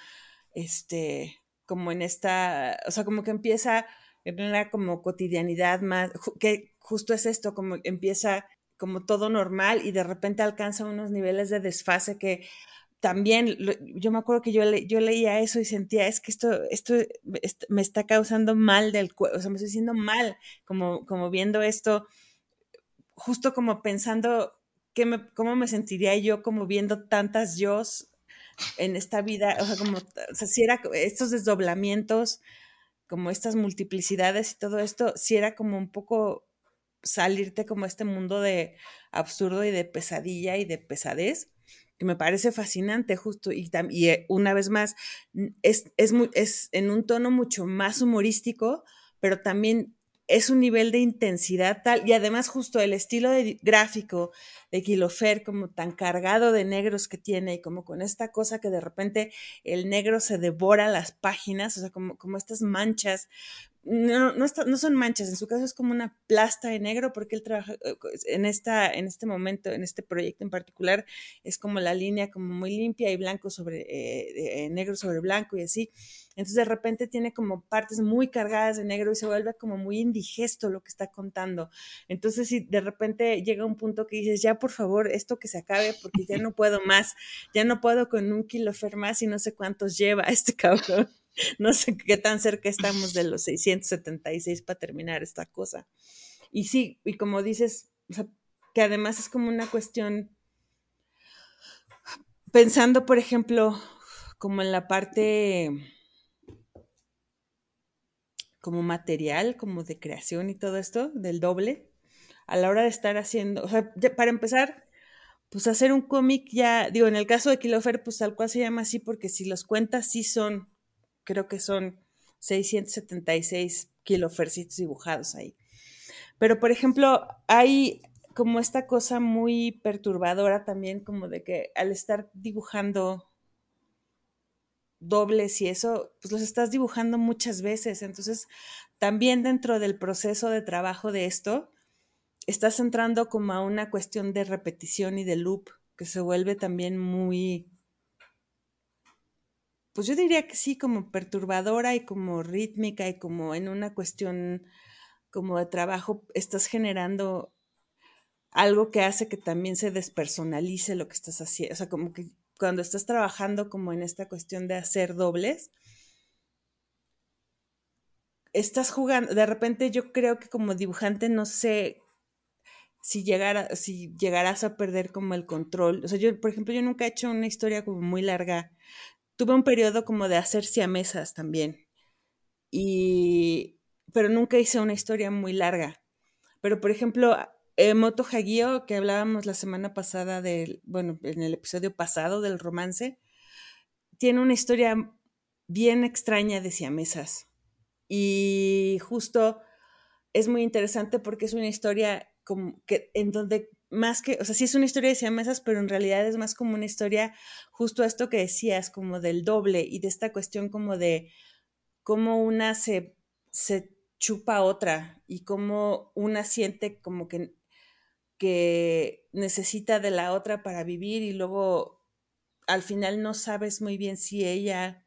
este, como en esta, o sea, como que empieza en una como cotidianidad más, que justo es esto, como empieza como todo normal y de repente alcanza unos niveles de desfase que también, yo me acuerdo que yo, le, yo leía eso y sentía, es que esto, esto me está causando mal del cuerpo, o sea, me estoy sintiendo mal, como, como viendo esto, justo como pensando que me, cómo me sentiría yo como viendo tantas yos en esta vida, o sea, como, o sea, si era estos desdoblamientos, como estas multiplicidades y todo esto, si era como un poco salirte como este mundo de absurdo y de pesadilla y de pesadez, que me parece fascinante justo, y, y una vez más, es, es, muy, es en un tono mucho más humorístico, pero también es un nivel de intensidad tal, y además justo el estilo de, gráfico de Kilofer, como tan cargado de negros que tiene, y como con esta cosa que de repente el negro se devora las páginas, o sea, como, como estas manchas, no, no, está, no son manchas, en su caso es como una plasta de negro, porque él trabaja en, esta, en este momento, en este proyecto en particular, es como la línea como muy limpia y blanco sobre, eh, eh, negro sobre blanco y así. Entonces de repente tiene como partes muy cargadas de negro y se vuelve como muy indigesto lo que está contando. Entonces si de repente llega un punto que dices, ya por favor, esto que se acabe porque ya no puedo más, ya no puedo con un Kilofer más y no sé cuántos lleva este cabrón. No sé qué tan cerca estamos de los seiscientos setenta y seis para terminar esta cosa. Y sí, y como dices, o sea, que además es como una cuestión, pensando, por ejemplo, como en la parte como material, como de creación y todo esto, del doble, a la hora de estar haciendo, o sea, para empezar, pues hacer un cómic ya, digo, en el caso de Kilofer, pues tal cual se llama así, porque si los cuentas, sí son, creo que son seiscientos setenta y seis Kilofercitos dibujados ahí. Pero, por ejemplo, hay como esta cosa muy perturbadora también, como de que al estar dibujando dobles y eso, pues los estás dibujando muchas veces. Entonces, también dentro del proceso de trabajo de esto, estás entrando como a una cuestión de repetición y de loop que se vuelve también muy, pues yo diría que sí, como perturbadora y como rítmica y como en una cuestión como de trabajo, estás generando algo que hace que también se despersonalice lo que estás haciendo. O sea, como que cuando estás trabajando como en esta cuestión de hacer dobles, estás jugando, de repente yo creo que como dibujante no sé si llegara, si llegarás a perder como el control. O sea, yo, por ejemplo, yo nunca he hecho una historia como muy larga. Tuve un periodo como de hacer siamesas también. Y, pero nunca hice una historia muy larga. Pero, por ejemplo, eh, Moto Hagio, que hablábamos la semana pasada del, bueno, en el episodio pasado del romance, tiene una historia bien extraña de siamesas. Y justo es muy interesante porque es una historia como que en donde más que, o sea, sí es una historia de siamesas, pero en realidad es más como una historia justo esto que decías, como del doble y de esta cuestión como de cómo una se, se chupa a otra y cómo una siente como que, que necesita de la otra para vivir y luego al final no sabes muy bien si ella,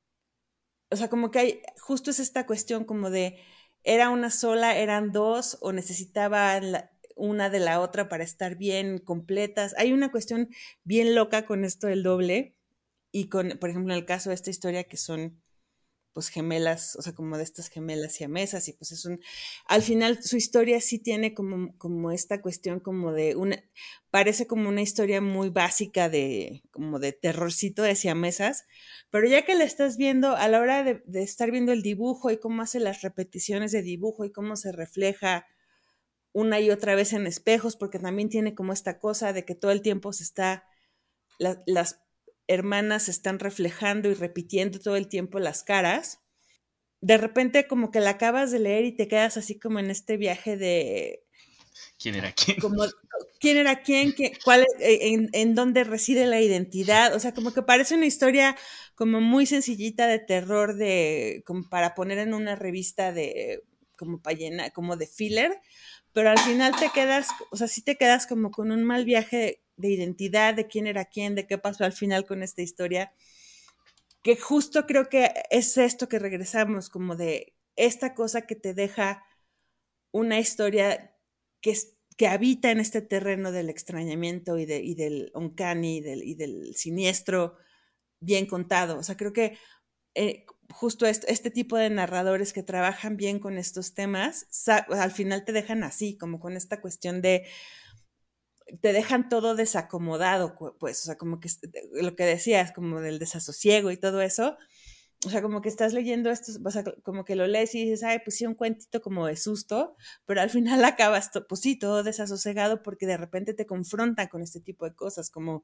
o sea, como que hay, justo es esta cuestión como de, era una sola, eran dos o necesitaba la, una de la otra para estar bien completas. Hay una cuestión bien loca con esto del doble y con, por ejemplo, en el caso de esta historia que son pues gemelas, o sea, como de estas gemelas siamesas y pues es un, al final su historia sí tiene como, como esta cuestión como de una, parece como una historia muy básica de, como de terrorcito de siamesas, pero ya que la estás viendo, a la hora de, de estar viendo el dibujo y cómo hace las repeticiones de dibujo y cómo se refleja una y otra vez en espejos, porque también tiene como esta cosa de que todo el tiempo se está, la, las hermanas se están reflejando y repitiendo todo el tiempo las caras, de repente como que la acabas de leer y te quedas así como en este viaje de ¿Quién era quién? como quién era quién, qué, cuál, en, en dónde reside la identidad, o sea, como que parece una historia como muy sencillita de terror de como para poner en una revista de como para llenar, como de filler, pero al final te quedas, o sea, sí te quedas como con un mal viaje de, de identidad, de quién era quién, de qué pasó al final con esta historia, que justo creo que es esto que regresamos, como de esta cosa que te deja una historia que, es, que habita en este terreno del extrañamiento y, de, y del uncanny y del, y del siniestro bien contado. O sea, creo que eh, justo este, este, tipo de narradores que trabajan bien con estos temas, al final te dejan así, como con esta cuestión de te dejan todo desacomodado, pues, o sea, como que lo que decías, como del desasosiego y todo eso, o sea, como que estás leyendo esto, o sea, como que lo lees y dices, ay, pues sí, un cuentito como de susto, pero al final acabas, pues sí, todo desasosegado porque de repente te confrontan con este tipo de cosas, como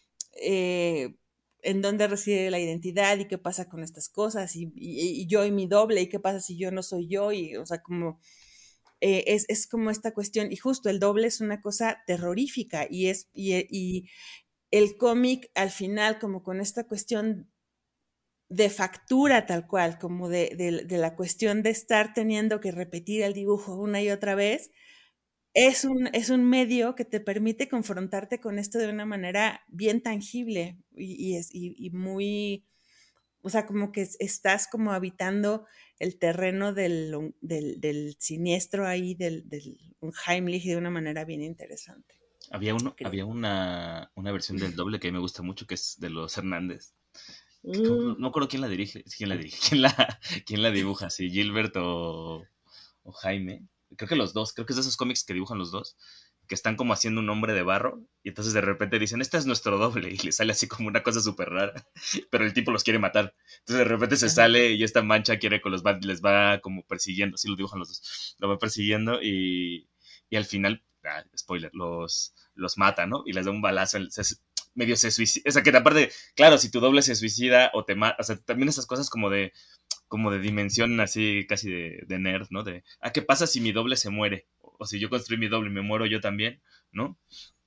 eh, en dónde reside la identidad y qué pasa con estas cosas, y, y, y, yo y mi doble, y qué pasa si yo no soy yo, y, o sea, como eh, es, es, como esta cuestión, y justo el doble es una cosa terrorífica, y es, y, y el cómic al final, como con esta cuestión de factura tal cual, como de, de, de, la cuestión de estar teniendo que repetir el dibujo una y otra vez, es un, es un medio que te permite confrontarte con esto de una manera bien tangible y, y, es, y, y muy, o sea, como que estás como habitando el terreno del, del, del siniestro ahí, del, del Heimlich de una manera bien interesante. Había, uno, había una, una versión del doble que a mí me gusta mucho, que es de los Hernández. No, no me acuerdo quién la dirige, quién la dirige, quién la, quién la dibuja, si Gilbert o, o Jaime. Creo que los dos, creo que es de esos cómics que dibujan los dos, que están como haciendo un hombre de barro, y entonces de repente dicen, este es nuestro doble, y le sale así como una cosa súper rara, pero el tipo los quiere matar. Entonces de repente se sale y esta mancha quiere con los va, les va como persiguiendo, así lo dibujan los dos, lo va persiguiendo y, y al final, ah, spoiler, los, los mata, ¿no? Y les da un balazo, se, medio se suicida, o sea, que aparte, claro, si tu doble se suicida o te mata, o sea, también esas cosas como de, como de dimensión así, casi de, de nerd, ¿no? De, ah, ¿qué pasa si mi doble se muere? O, o si yo construí mi doble y me muero yo también, ¿no?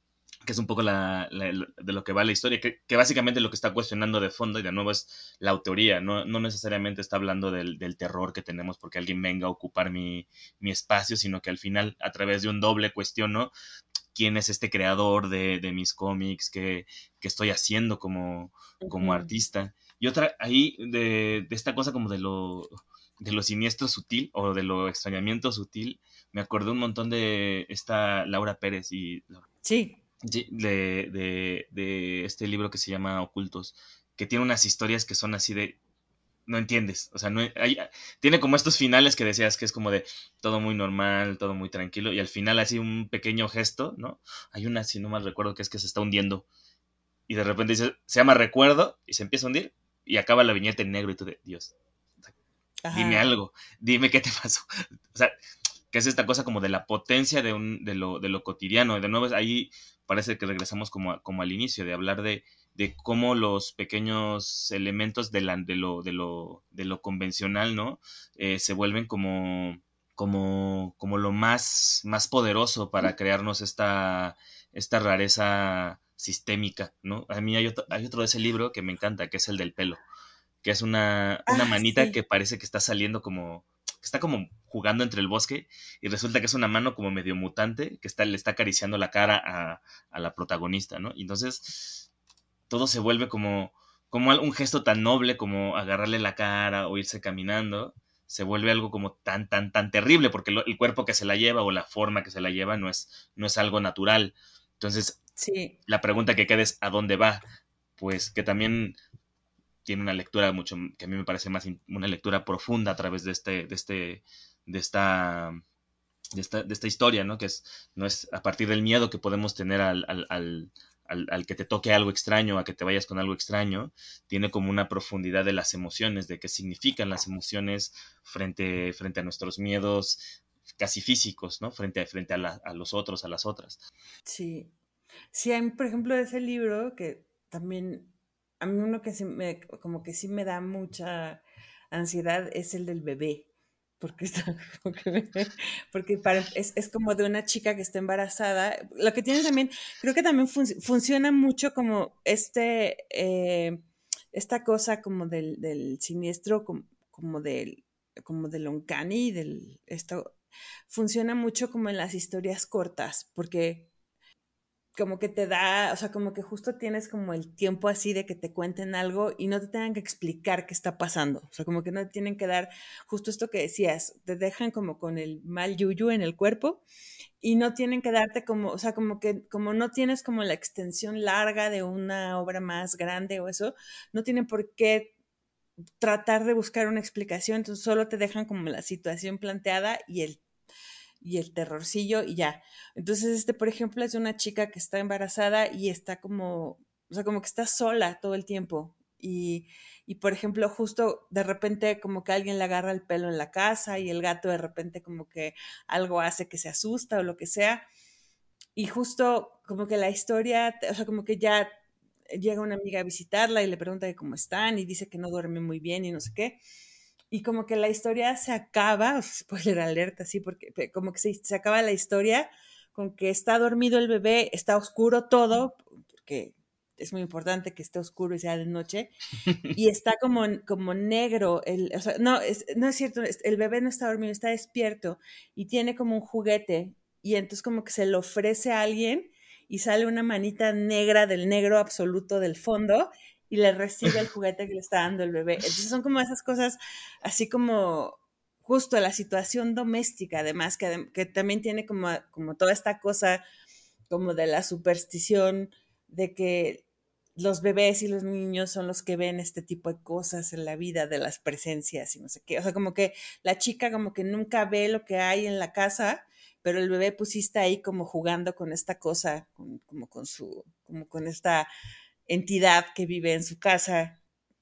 que es un poco la, la, de lo que va la historia, que, que básicamente lo que está cuestionando de fondo, y de nuevo es la autoría, no, no necesariamente está hablando del, del terror que tenemos porque alguien venga a ocupar mi, mi espacio, sino que al final, a través de un doble cuestiono, quién es este creador de, de mis cómics, qué, qué estoy haciendo como, como Ujú. artista. Y otra, ahí, de, de esta cosa como de lo, de lo siniestro sutil o de lo extrañamiento sutil, me acordé un montón de esta Laura Pérez y Sí. de, de, de este libro que se llama Ocultos, que tiene unas historias que son así de, no entiendes, o sea, no hay, tiene como estos finales que decías que es como de todo muy normal, todo muy tranquilo, y al final así un pequeño gesto, ¿no? Hay una, si no mal recuerdo, que es que se está hundiendo, y de repente dice, se llama Recuerdo, y se empieza a hundir, y acaba la viñeta en negro, y tú de, Dios, dime Ajá. algo, dime qué te pasó. O sea, que es esta cosa como de la potencia de, un, de, lo, de lo cotidiano. De nuevo, ahí parece que regresamos como, a, como al inicio, de hablar de, de cómo los pequeños elementos de, la, de, lo, de, lo, de lo convencional, ¿no? Eh, se vuelven como, como, como lo más, más poderoso para crearnos esta, esta rareza sistémica, ¿no? A mí hay otro, hay otro de ese libro que me encanta, que es el del pelo, que es una, una Ah, manita que sí. parece que está saliendo como, que está como jugando entre el bosque y resulta que es una mano como medio mutante que está, le está acariciando la cara a, a la protagonista, ¿no? Y entonces todo se vuelve como, como un gesto tan noble como agarrarle la cara o irse caminando, se vuelve algo como tan, tan, tan terrible porque lo, el cuerpo que se la lleva o la forma que se la lleva no es, no es algo natural. Entonces, Sí. la pregunta que queda es ¿a dónde va? Pues que también tiene una lectura mucho, que a mí me parece más una lectura profunda a través de este, de este, de esta, de esta, de esta historia, ¿no? Que es, no es a partir del miedo que podemos tener al, al, al, al, al que te toque algo extraño, a que te vayas con algo extraño, tiene como una profundidad de las emociones, de qué significan las emociones frente, frente a nuestros miedos casi físicos, ¿no? Frente a, frente a, la, a los otros, a las otras. Sí. Sí, a mí, por ejemplo, de ese libro que también, a mí uno que sí me, como que sí me da mucha ansiedad es el del bebé, porque está, porque, porque para- es, es como de una chica que está embarazada. Lo que tiene también, creo que también fun- funciona mucho como este, eh, esta cosa como del, del siniestro, como, como del, como del uncanny, del, esto, funciona mucho como en las historias cortas, porque como que te da, o sea, como que justo tienes como el tiempo así de que te cuenten algo y no te tengan que explicar qué está pasando. O sea, como que no te tienen que dar justo esto que decías, te dejan como con el mal yuyu en el cuerpo y no tienen que darte como, o sea, como que como no tienes como la extensión larga de una obra más grande o eso, no tienen por qué tratar de buscar una explicación, entonces solo te dejan como la situación planteada y el y el terrorcillo y ya. Entonces, este, por ejemplo, es de una chica que está embarazada y está como, o sea, como que está sola todo el tiempo. Y, y, por ejemplo, justo de repente como que alguien le agarra el pelo en la casa y el gato de repente como que algo hace que se asusta o lo que sea. Y justo como que la historia, o sea, como que ya llega una amiga a visitarla y le pregunta de cómo están y dice que no duerme muy bien y no sé qué. Y como que la historia se acaba, spoiler alerta, sí, porque como que se, se acaba la historia con que está dormido el bebé, está oscuro todo, porque es muy importante que esté oscuro y sea de noche, y está como, como negro, el, o sea, no, es, no es cierto, el bebé no está dormido, está despierto y tiene como un juguete y entonces como que se lo ofrece a alguien y sale una manita negra del negro absoluto del fondo y le recibe el juguete que le está dando el bebé. Entonces son como esas cosas así como justo la situación doméstica, además, que, que también tiene como, como toda esta cosa como de la superstición de que los bebés y los niños son los que ven este tipo de cosas en la vida de las presencias y no sé qué. O sea, como que la chica como que nunca ve lo que hay en la casa, pero el bebé pues sí está ahí como jugando con esta cosa, con, como con su, como con esta entidad que vive en su casa.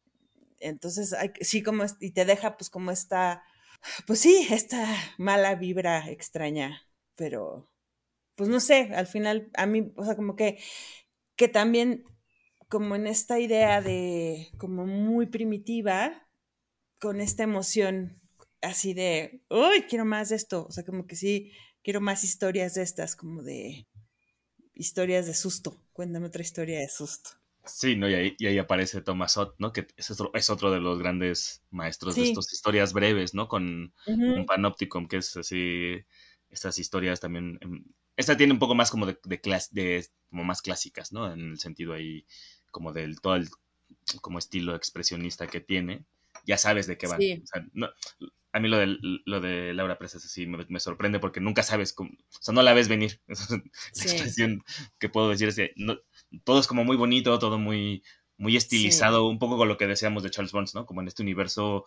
Entonces, hay, sí, como, y te deja pues como esta, pues sí, esta mala vibra extraña, pero pues no sé, al final a mí, o sea, como que, que también como en esta idea de como muy primitiva, con esta emoción así de, uy, quiero más de esto, o sea, como que sí, quiero más historias de estas, como de, historias de susto. Cuéntame otra historia de susto. Sí, ¿no? Y ahí, y ahí aparece Thomas Ott, ¿no? Que es otro, es otro de los grandes maestros de Sí. estas historias breves, ¿no? Con un Uh-huh. Panopticon, que es así, estas historias también... em, esta tiene un poco más como de, de, clas, de como más clásicas, ¿no? En el sentido ahí como del todo el como estilo expresionista que tiene. Ya sabes de qué van. Sí. O sea, no, a mí lo de, lo de Laura Presas así me, me sorprende porque nunca sabes cómo, o sea, no la ves venir. La Sí. expresión que puedo decir es que no, todo es como muy bonito, todo muy, muy Sí. estilizado, un poco con lo que decíamos de Charles Burns, ¿no? Como en este universo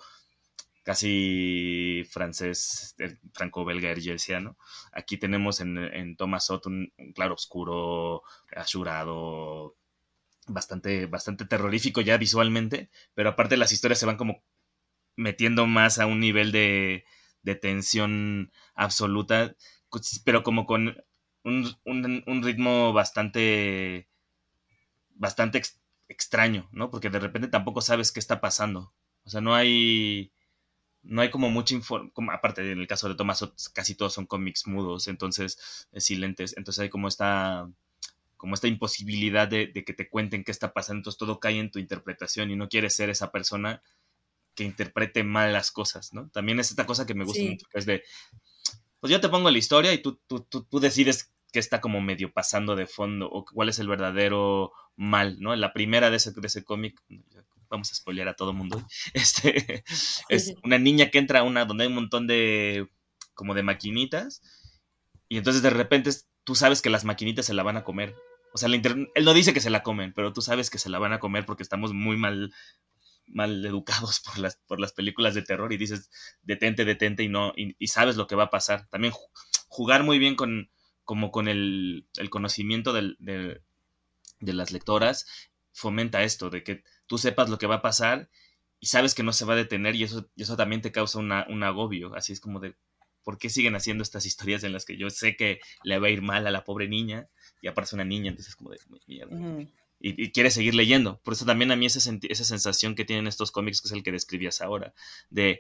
casi francés, franco-belga hergesiano. Aquí tenemos en, en Thomas Ott un, un claro oscuro, asurado, bastante, bastante terrorífico ya visualmente, pero aparte las historias se van como metiendo más a un nivel de, de tensión absoluta, pero como con un, un, un ritmo bastante, bastante ex, extraño, ¿no? Porque de repente tampoco sabes qué está pasando. O sea, no hay, no hay como mucha información, aparte en el caso de Thomas, casi todos son cómics mudos, entonces, eh, silentes, entonces hay como esta como esta imposibilidad de, de, que te cuenten qué está pasando, entonces todo cae en tu interpretación y no quieres ser esa persona que interprete mal las cosas, ¿no? También es esta cosa que me gusta Sí. mucho, que es de, pues yo te pongo la historia y tú, tú, tú, tú decides qué está como medio pasando de fondo o cuál es el verdadero mal, ¿no? La primera de ese, de ese cómic, vamos a spoilear a todo mundo, este, es una niña que entra a una donde hay un montón de, como de maquinitas y entonces de repente tú sabes que las maquinitas se la van a comer. O sea, él no dice que se la comen, pero tú sabes que se la van a comer porque estamos muy mal, mal educados por las, por las películas de terror y dices, detente, detente y no, y, y sabes lo que va a pasar. También jugar muy bien con, como con el, el conocimiento del, de, de las lectoras fomenta esto, de que tú sepas lo que va a pasar y sabes que no se va a detener y eso, y eso también te causa una, un agobio. Así es como de, ¿por qué siguen haciendo estas historias en las que yo sé que le va a ir mal a la pobre niña y aparece una niña? Entonces es como de, mierda. Uh-huh. Y, y quiere seguir leyendo. Por eso también a mí esa, esa sensación que tienen estos cómics, que es el que describías ahora, de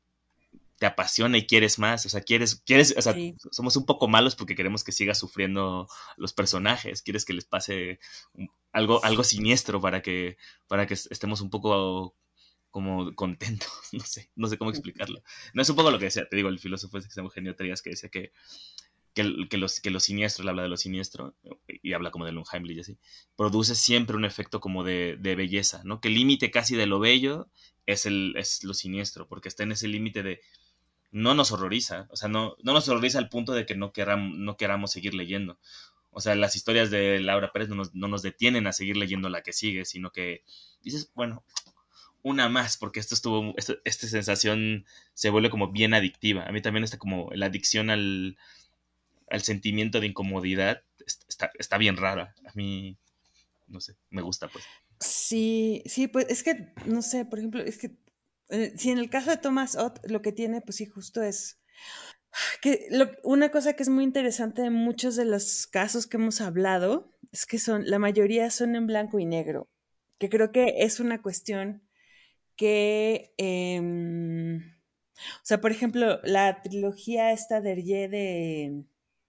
te apasiona y quieres más, o sea, quieres, quieres, o sea, Sí. somos un poco malos porque queremos que siga sufriendo los personajes, quieres que les pase un, algo, algo siniestro para que, para que estemos un poco como contentos, no sé, no sé cómo explicarlo. No es un poco lo que decía, te digo, el filósofo es Eugenio Trías que decía que, que, que, los, que lo siniestro, él habla de lo siniestro, y habla como de Heimlich y así, produce siempre un efecto como de, de belleza, ¿no? Que el límite casi de lo bello es, el, es lo siniestro, porque está en ese límite de no nos horroriza, o sea, no, no nos horroriza al punto de que no, queramos, no queramos seguir leyendo. O sea, las historias de Laura Pérez no nos, no nos detienen a seguir leyendo la que sigue, sino que dices, bueno, una más, porque esto estuvo, esta, esta sensación se vuelve como bien adictiva. A mí también está como la adicción al, al sentimiento de incomodidad, está, está bien rara. A mí, no sé, me gusta pues. Sí, sí, pues es que, no sé, por ejemplo, es que eh, si en el caso de Thomas Ott lo que tiene, pues sí, justo es que lo- una cosa que es muy interesante de muchos de los casos que hemos hablado es que son, la mayoría son en blanco y negro, que creo que es una cuestión que, em, o sea, por ejemplo, la trilogía esta de Hergé de,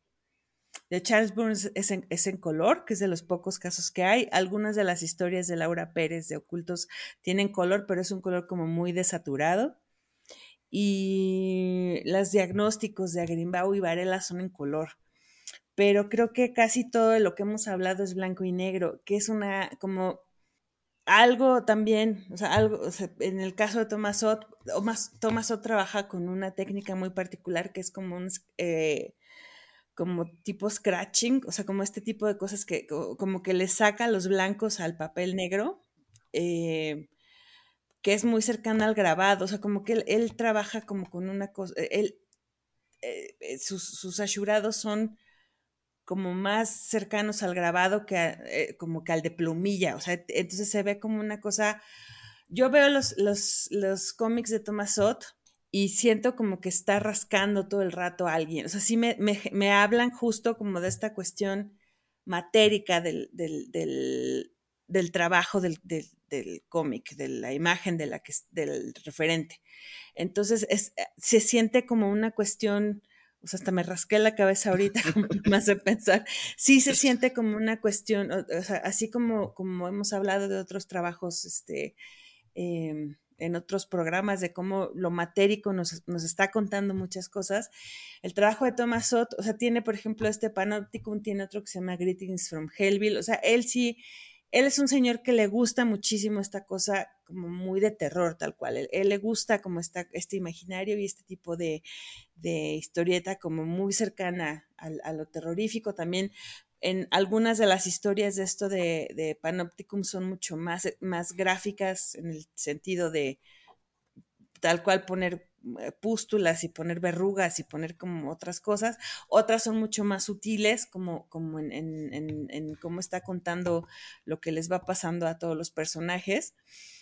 de Charles Burns es en, es en color, que es de los pocos casos que hay. Algunas de las historias de Laura Pérez de Ocultos tienen color, pero es un color como muy desaturado. Y los diagnósticos de Agrimbau y Varela son en color. Pero creo que casi todo de lo que hemos hablado es blanco y negro, que es una como algo también, o sea, algo, o sea, en el caso de Thomas Ott, Thomas Ott trabaja con una técnica muy particular que es como un, eh, como tipo scratching, o sea, como este tipo de cosas que como que le saca los blancos al papel negro, eh, que es muy cercana al grabado, o sea, como que él, él trabaja como con una cosa, él, eh, sus, sus ashurados son como más cercanos al grabado que a, eh, como que al de plumilla, o sea, entonces se ve como una cosa, yo veo los, los, los cómics de Thomas Ott y siento como que está rascando todo el rato a alguien, o sea, sí me, me, me hablan justo como de esta cuestión matérica del, del, del, del trabajo del, del, del cómic, de la imagen de la que, del referente. Entonces es, se siente como una cuestión o sea, hasta me rasqué la cabeza ahorita, como me hace pensar, sí se siente como una cuestión, o, o sea, así como, como hemos hablado de otros trabajos, este, eh, en otros programas, de cómo lo matérico nos, nos está contando muchas cosas. El trabajo de Thomas Sott, o sea, tiene, por ejemplo, este Panopticon, tiene otro que se llama Greetings from Hellville, o sea, él sí, él es un señor que le gusta muchísimo esta cosa como muy de terror, tal cual. Él, él le gusta como esta, este imaginario y este tipo de, de historieta como muy cercana al, a lo terrorífico. También en algunas de las historias de esto de, de Panopticum son mucho más, más gráficas en el sentido de tal cual poner pústulas y poner verrugas y poner como otras cosas. Otras son mucho más sutiles, como, como en, en, en, en cómo está contando lo que les va pasando a todos los personajes.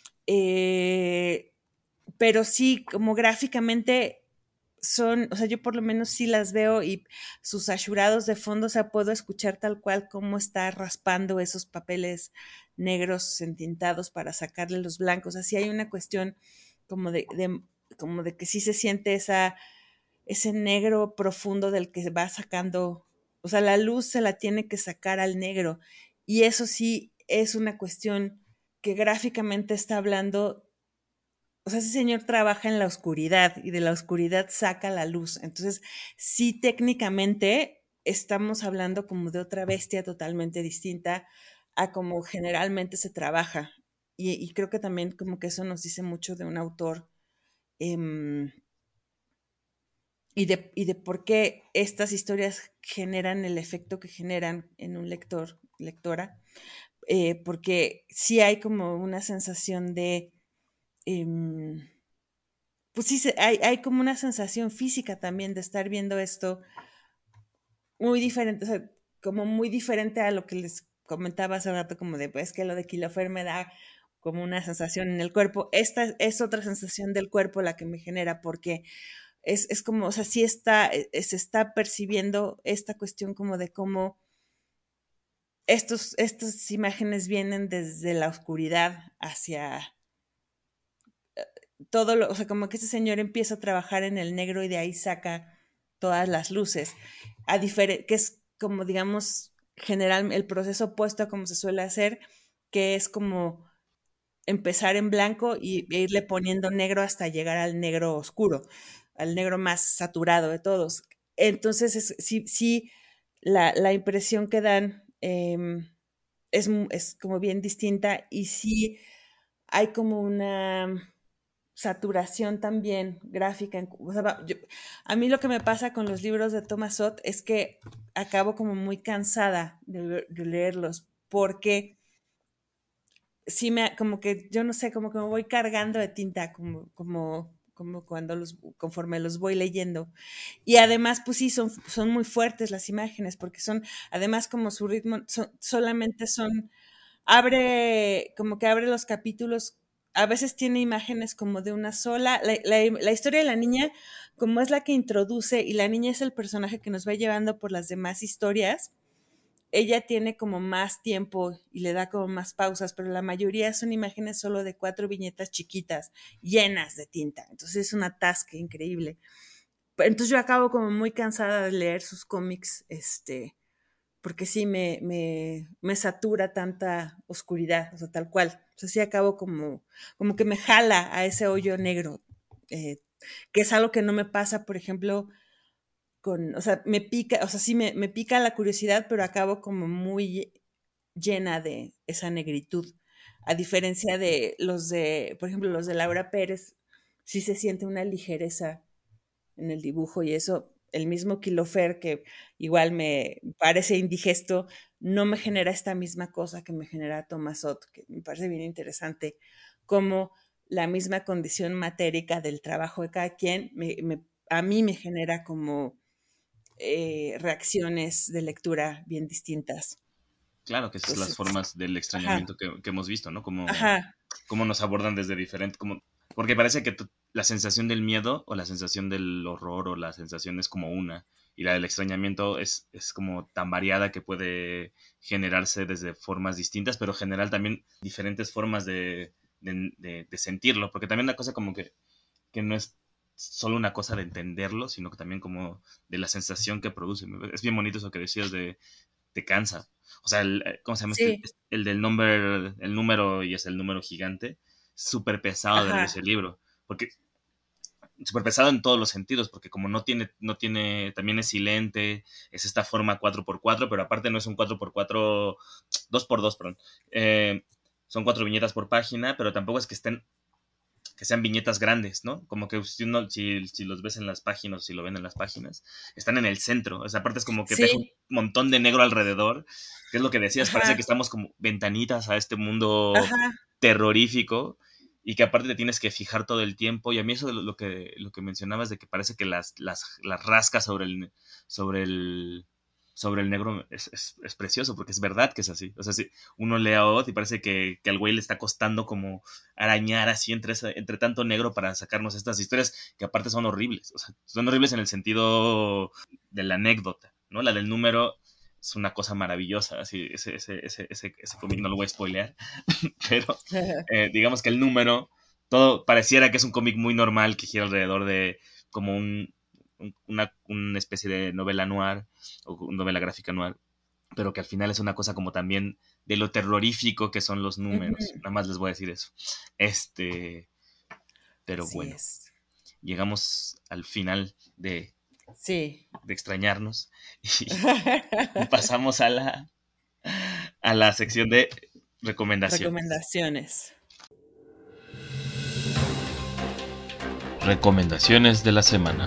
Eh, pero sí, como gráficamente son, o sea, yo por lo menos sí las veo y sus ashurados de fondo, o sea, puedo escuchar tal cual cómo está raspando esos papeles negros entintados para sacarle los blancos. Así hay una cuestión como de, de, como de que sí se siente esa, ese negro profundo del que va sacando, o sea, la luz se la tiene que sacar al negro. Y eso sí es una cuestión que gráficamente está hablando, o sea, ese señor trabaja en la oscuridad y de la oscuridad saca la luz. Entonces, sí, técnicamente estamos hablando como de otra bestia totalmente distinta a como generalmente se trabaja. Y, y creo que también como que eso nos dice mucho de un autor, eh, y, de, y de por qué estas historias generan el efecto que generan en un lector, lectora, eh, porque sí hay como una sensación de... Eh, pues sí, hay, hay como una sensación física también de estar viendo esto muy diferente, o sea, como muy diferente a lo que les comentaba hace rato, como de, pues que lo de Kilofer me da como una sensación en el cuerpo. Esta es otra sensación del cuerpo la que me genera, porque es, es como, o sea, sí está, eh, se está percibiendo esta cuestión como de cómo estos, estas imágenes vienen desde la oscuridad hacia todo lo, o sea, como que ese señor empieza a trabajar en el negro y de ahí saca todas las luces, a diferente, que es como, digamos, general, el proceso opuesto a como se suele hacer, que es como empezar en blanco y e irle poniendo negro hasta llegar al negro oscuro, al negro más saturado de todos. Entonces, es, sí, sí, la, la impresión que dan eh, es, es como bien distinta y sí hay como una saturación también gráfica. O sea, yo, a mí lo que me pasa con los libros de Thomas Sott es que acabo como muy cansada de, de leerlos porque sí me, como que, yo no sé, como que me voy cargando de tinta, como, como, como cuando los, conforme los voy leyendo. Y además, pues sí, son, son muy fuertes las imágenes, porque son, además como su ritmo, son, solamente son, abre, como que abre los capítulos, a veces tiene imágenes como de una sola, la, la, la historia de la niña, como es la que introduce, y la niña es el personaje que nos va llevando por las demás historias, ella tiene como más tiempo y le da como más pausas, pero la mayoría son imágenes solo de cuatro viñetas chiquitas, llenas de tinta. Entonces es un atasque increíble. Entonces yo acabo como muy cansada de leer sus cómics, este, porque sí me, me, me satura tanta oscuridad, o sea, tal cual. O sea, sí acabo como, como que me jala a ese hoyo negro, eh, que es algo que no me pasa, por ejemplo, con, o sea, me pica, o sea, sí me, me pica la curiosidad, pero acabo como muy llena de esa negritud. A diferencia de los de, por ejemplo, los de Laura Pérez, sí se siente una ligereza en el dibujo y eso, el mismo Kilofer, que igual me parece indigesto, no me genera esta misma cosa que me genera Thomas Sott, que me parece bien interesante, como la misma condición matérica del trabajo de cada quien, me, me, a mí me genera como eh, reacciones de lectura bien distintas. Claro, que esas son las Entonces, formas del ajá, extrañamiento que, que hemos visto, ¿no? Como, ajá, cómo nos abordan desde diferentes, como, porque parece que tu- la sensación del miedo o la sensación del horror o la sensación es como una, y la del extrañamiento es, es como tan variada que puede generarse desde formas distintas, pero generar también diferentes formas de, de, de- de sentirlo, porque también la cosa como que, que no es solo una cosa de entenderlo, sino que también como de la sensación que produce. Es bien bonito eso que decías de te cansa. O sea, el, ¿cómo se llama este? Sí, El del number, el número y es el número gigante. Súper pesado de leer ajá, ese libro. Porque súper pesado en todos los sentidos, porque como no tiene, no tiene, también es silente, es esta forma cuatro por cuatro, pero aparte no es un cuatro por cuatro, dos por dos, perdón. Eh, son cuatro viñetas por página, pero tampoco es que estén que sean viñetas grandes, ¿no? Como que si, uno, si, si los ves en las páginas, si lo ven en las páginas, están en el centro. Esa parte es como que te deja un sí, montón de negro alrededor, que es lo que decías, parece que ajá, estamos como ventanitas a este mundo ajá, terrorífico y que aparte te tienes que fijar todo el tiempo. Y a mí eso lo, lo que, lo que mencionabas de que parece que las, las, las rascas sobre el, sobre el, sobre el negro es, es, es, precioso, porque es verdad que es así. O sea, si uno lee a Oz y parece que, que al güey le está costando como arañar así entre, esa, entre tanto negro para sacarnos estas historias que aparte son horribles. O sea, son horribles en el sentido de la anécdota, ¿no? La del número es una cosa maravillosa, así, ese, ese, ese, ese, ese cómic no lo voy a spoilear, pero eh, digamos que el número, todo pareciera que es un cómic muy normal que gira alrededor de como un, una, una especie de novela noir o novela gráfica noir, pero que al final es una cosa como también de lo terrorífico que son los números. ujú, Nada más les voy a decir eso. Este, pero así bueno, es. llegamos al final de, Sí. de extrañarnos y pasamos a la, a la sección de recomendaciones. Recomendaciones. Recomendaciones de la semana.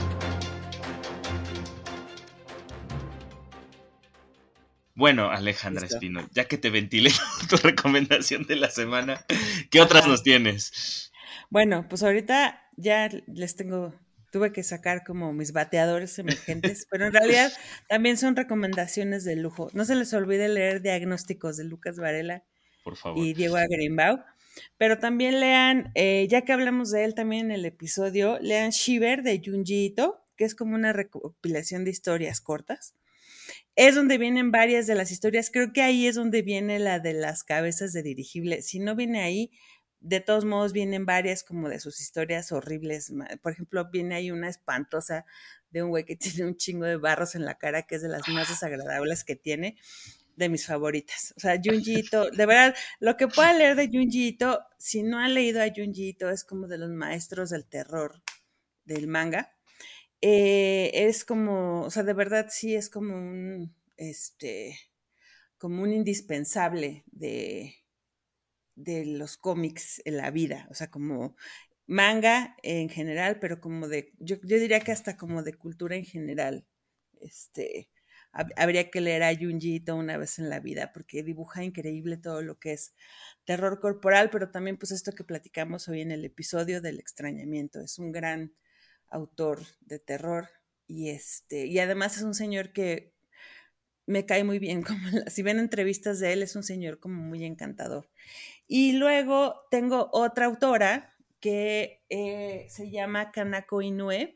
Bueno, Alejandra Listo. Espino, ya que te ventilé tu recomendación de la semana, ¿qué otras Ajá. nos tienes? Bueno, pues ahorita ya les tengo, tuve que sacar como mis bateadores emergentes, pero en realidad también son recomendaciones de lujo. No se les olvide leer Diagnósticos de Lucas Varela Por favor. y Diego Agrimbau, pero también lean, eh, ya que hablamos de él también en el episodio, lean Shiver de Junji Ito, que es como una recopilación de historias cortas. Es donde vienen varias de las historias. Creo que ahí es donde viene la de las cabezas de dirigible. Si no viene ahí, de todos modos vienen varias como de sus historias horribles. Por ejemplo, viene ahí una espantosa de un güey que tiene un chingo de barros en la cara, que es de las más desagradables que tiene, de mis favoritas. O sea, Junji Ito, de verdad, lo que pueda leer de Junji Ito, si no han leído a Junji Ito, es como de los maestros del terror del manga. Eh, es como, o sea, de verdad sí es como un, este, como un indispensable de, de los cómics en la vida, o sea, como manga en general, pero como de, yo, yo diría que hasta como de cultura en general, este, hab- habría que leer a Junji Ito una vez en la vida, porque dibuja increíble todo lo que es terror corporal, pero también pues esto que platicamos hoy en el episodio del extrañamiento, es un gran autor de terror y este, y además es un señor que me cae muy bien, como la- si ven entrevistas de él, es un señor como muy encantador. Y luego tengo otra autora que eh, se llama Kanako Inoue.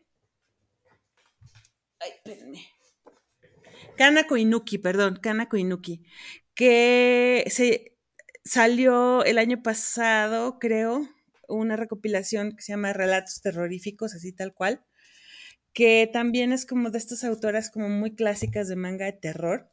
Ay, espérenme. Kanako Inuki, perdón, Kanako Inuki, que se salió el año pasado, creo, una recopilación que se llama Relatos Terroríficos, así tal cual, que también es como de estas autoras como muy clásicas de manga de terror.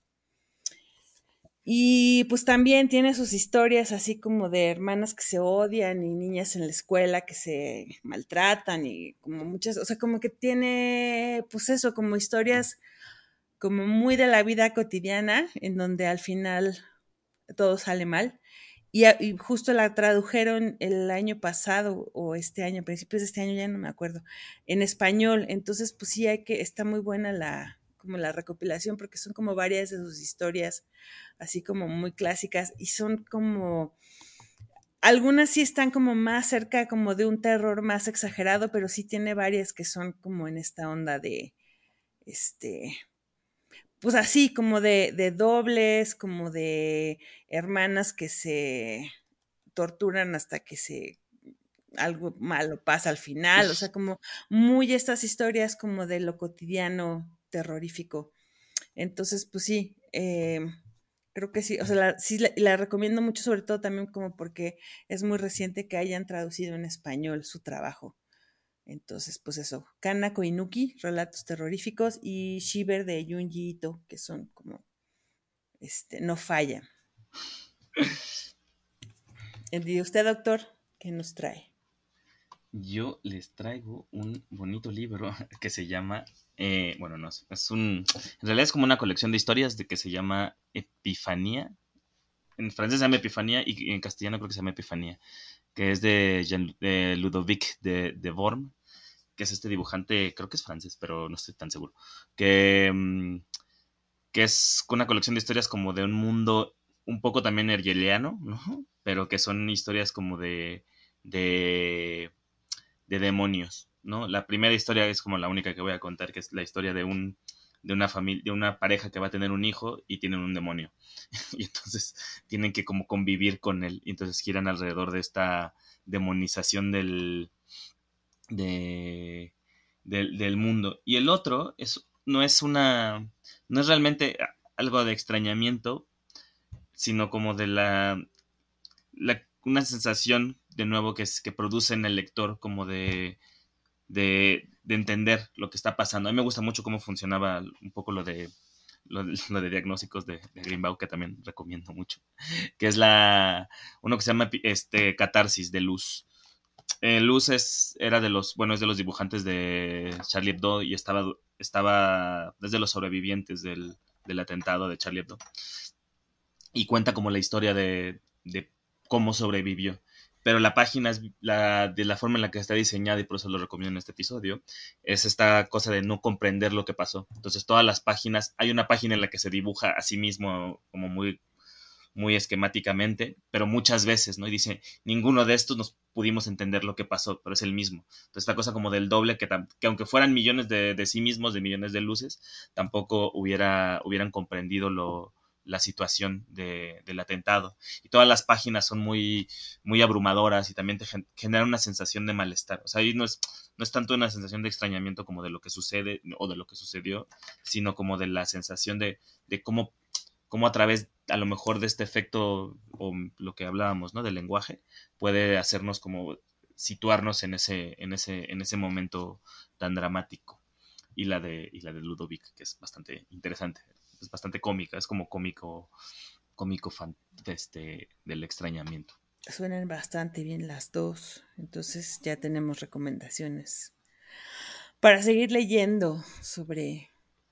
Y pues también tiene sus historias así como de hermanas que se odian y niñas en la escuela que se maltratan y como muchas, o sea, como que tiene pues eso, como historias como muy de la vida cotidiana en donde al final todo sale mal. Y, a- y justo la tradujeron el año pasado o este año, a principios de este año, ya no me acuerdo, en español. Entonces, pues sí, hay que, está muy buena la, como la recopilación porque son como varias de sus historias, así como muy clásicas y son como, algunas sí están como más cerca como de un terror más exagerado, pero sí tiene varias que son como en esta onda de, este, pues así, como de, de dobles, como de hermanas que se torturan hasta que se algo malo pasa al final, o sea, como muy estas historias como de lo cotidiano terrorífico. Entonces, pues sí, eh, creo que sí, o sea, la, sí la, la, recomiendo mucho, sobre todo también como porque es muy reciente que hayan traducido en español su trabajo. Entonces, pues eso, Kana Koinuki, relatos terroríficos, y Shiver de Junji Ito, que son como, este, no fallan. ¿Y usted, doctor, qué nos trae? Yo les traigo un bonito libro que se llama, eh, bueno, no, es un, en realidad es como una colección de historias de que se llama Epifanía. En francés se llama Epifanía y en castellano creo que se llama Epifanía, que es de, Jean, de Ludovic de, de Worm, que es este dibujante, creo que es francés, pero no estoy tan seguro, que, que es una colección de historias como de un mundo un poco también hergeliano, ¿no? Pero que son historias como de, de, de demonios, ¿no? La primera historia es como la única que voy a contar, que es la historia de un de una familia, de una pareja que va a tener un hijo y tienen un demonio. Y entonces tienen que como convivir con él. Y entonces giran alrededor de esta demonización del, de, del, del mundo. Y el otro es, no es una, no es realmente algo de extrañamiento, sino como de la, la una sensación de nuevo que, es, que produce en el lector como de, de, de entender lo que está pasando. A mí me gusta mucho cómo funcionaba un poco lo de lo, lo de diagnósticos de, de Greenbaum, que también recomiendo mucho, que es la uno que se llama este Catarsis de Luz. Eh, Luz es, era de los, bueno, es de los dibujantes de Charlie Hebdo y estaba, estaba desde los sobrevivientes del, del atentado de Charlie Hebdo. Y cuenta como la historia de, de cómo sobrevivió. Pero la página es la, de la forma en la que está diseñada, y por eso lo recomiendo en este episodio, es esta cosa de no comprender lo que pasó. Entonces todas las páginas, hay una página en la que se dibuja a sí mismo como muy, muy esquemáticamente, pero muchas veces, ¿no? Y dice, ninguno de estos nos pudimos entender lo que pasó, pero es el mismo. Entonces esta cosa como del doble, que, que aunque fueran millones de, de sí mismos, de millones de luces, tampoco hubiera, hubieran comprendido lo la situación de, del atentado. Y todas las páginas son muy, muy abrumadoras y también te generan una sensación de malestar. O sea, ahí no es, no es tanto una sensación de extrañamiento como de lo que sucede o de lo que sucedió, sino como de la sensación de, de cómo, cómo a través a lo mejor de este efecto o lo que hablábamos, ¿no? Del lenguaje, puede hacernos como situarnos en ese, en ese, en ese momento tan dramático. Y la de, y la de Ludovic, que es bastante interesante. Es bastante cómica, es como cómico, cómico fan de este, del extrañamiento. Suenan bastante bien las dos, entonces ya tenemos recomendaciones para seguir leyendo sobre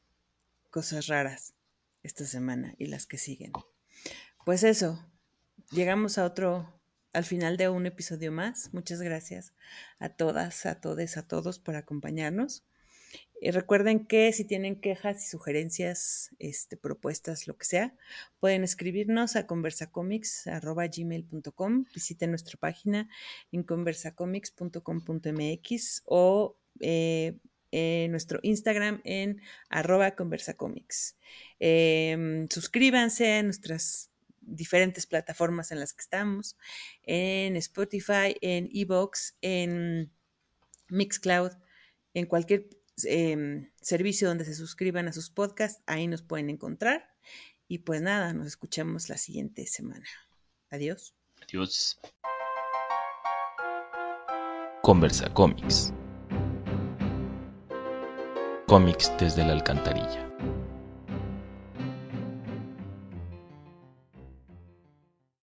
cosas raras esta semana y las que siguen. Pues eso, llegamos a otro, al final de un episodio más. Muchas gracias a todas, a todos, a todos por acompañarnos. Y recuerden que si tienen quejas y sugerencias, este, propuestas, lo que sea, pueden escribirnos a conversacomics arroba gmail punto com. Visiten nuestra página en conversacomics punto com punto m x o eh, eh, nuestro Instagram en arroba conversacomics. Eh, suscríbanse a nuestras diferentes plataformas en las que estamos, en Spotify, en Evox, en Mixcloud, en cualquier eh, servicio donde se suscriban a sus podcasts, ahí nos pueden encontrar. Y pues nada, nos escuchamos la siguiente semana. Adiós. Adiós. Conversa Comics. Cómics desde la alcantarilla.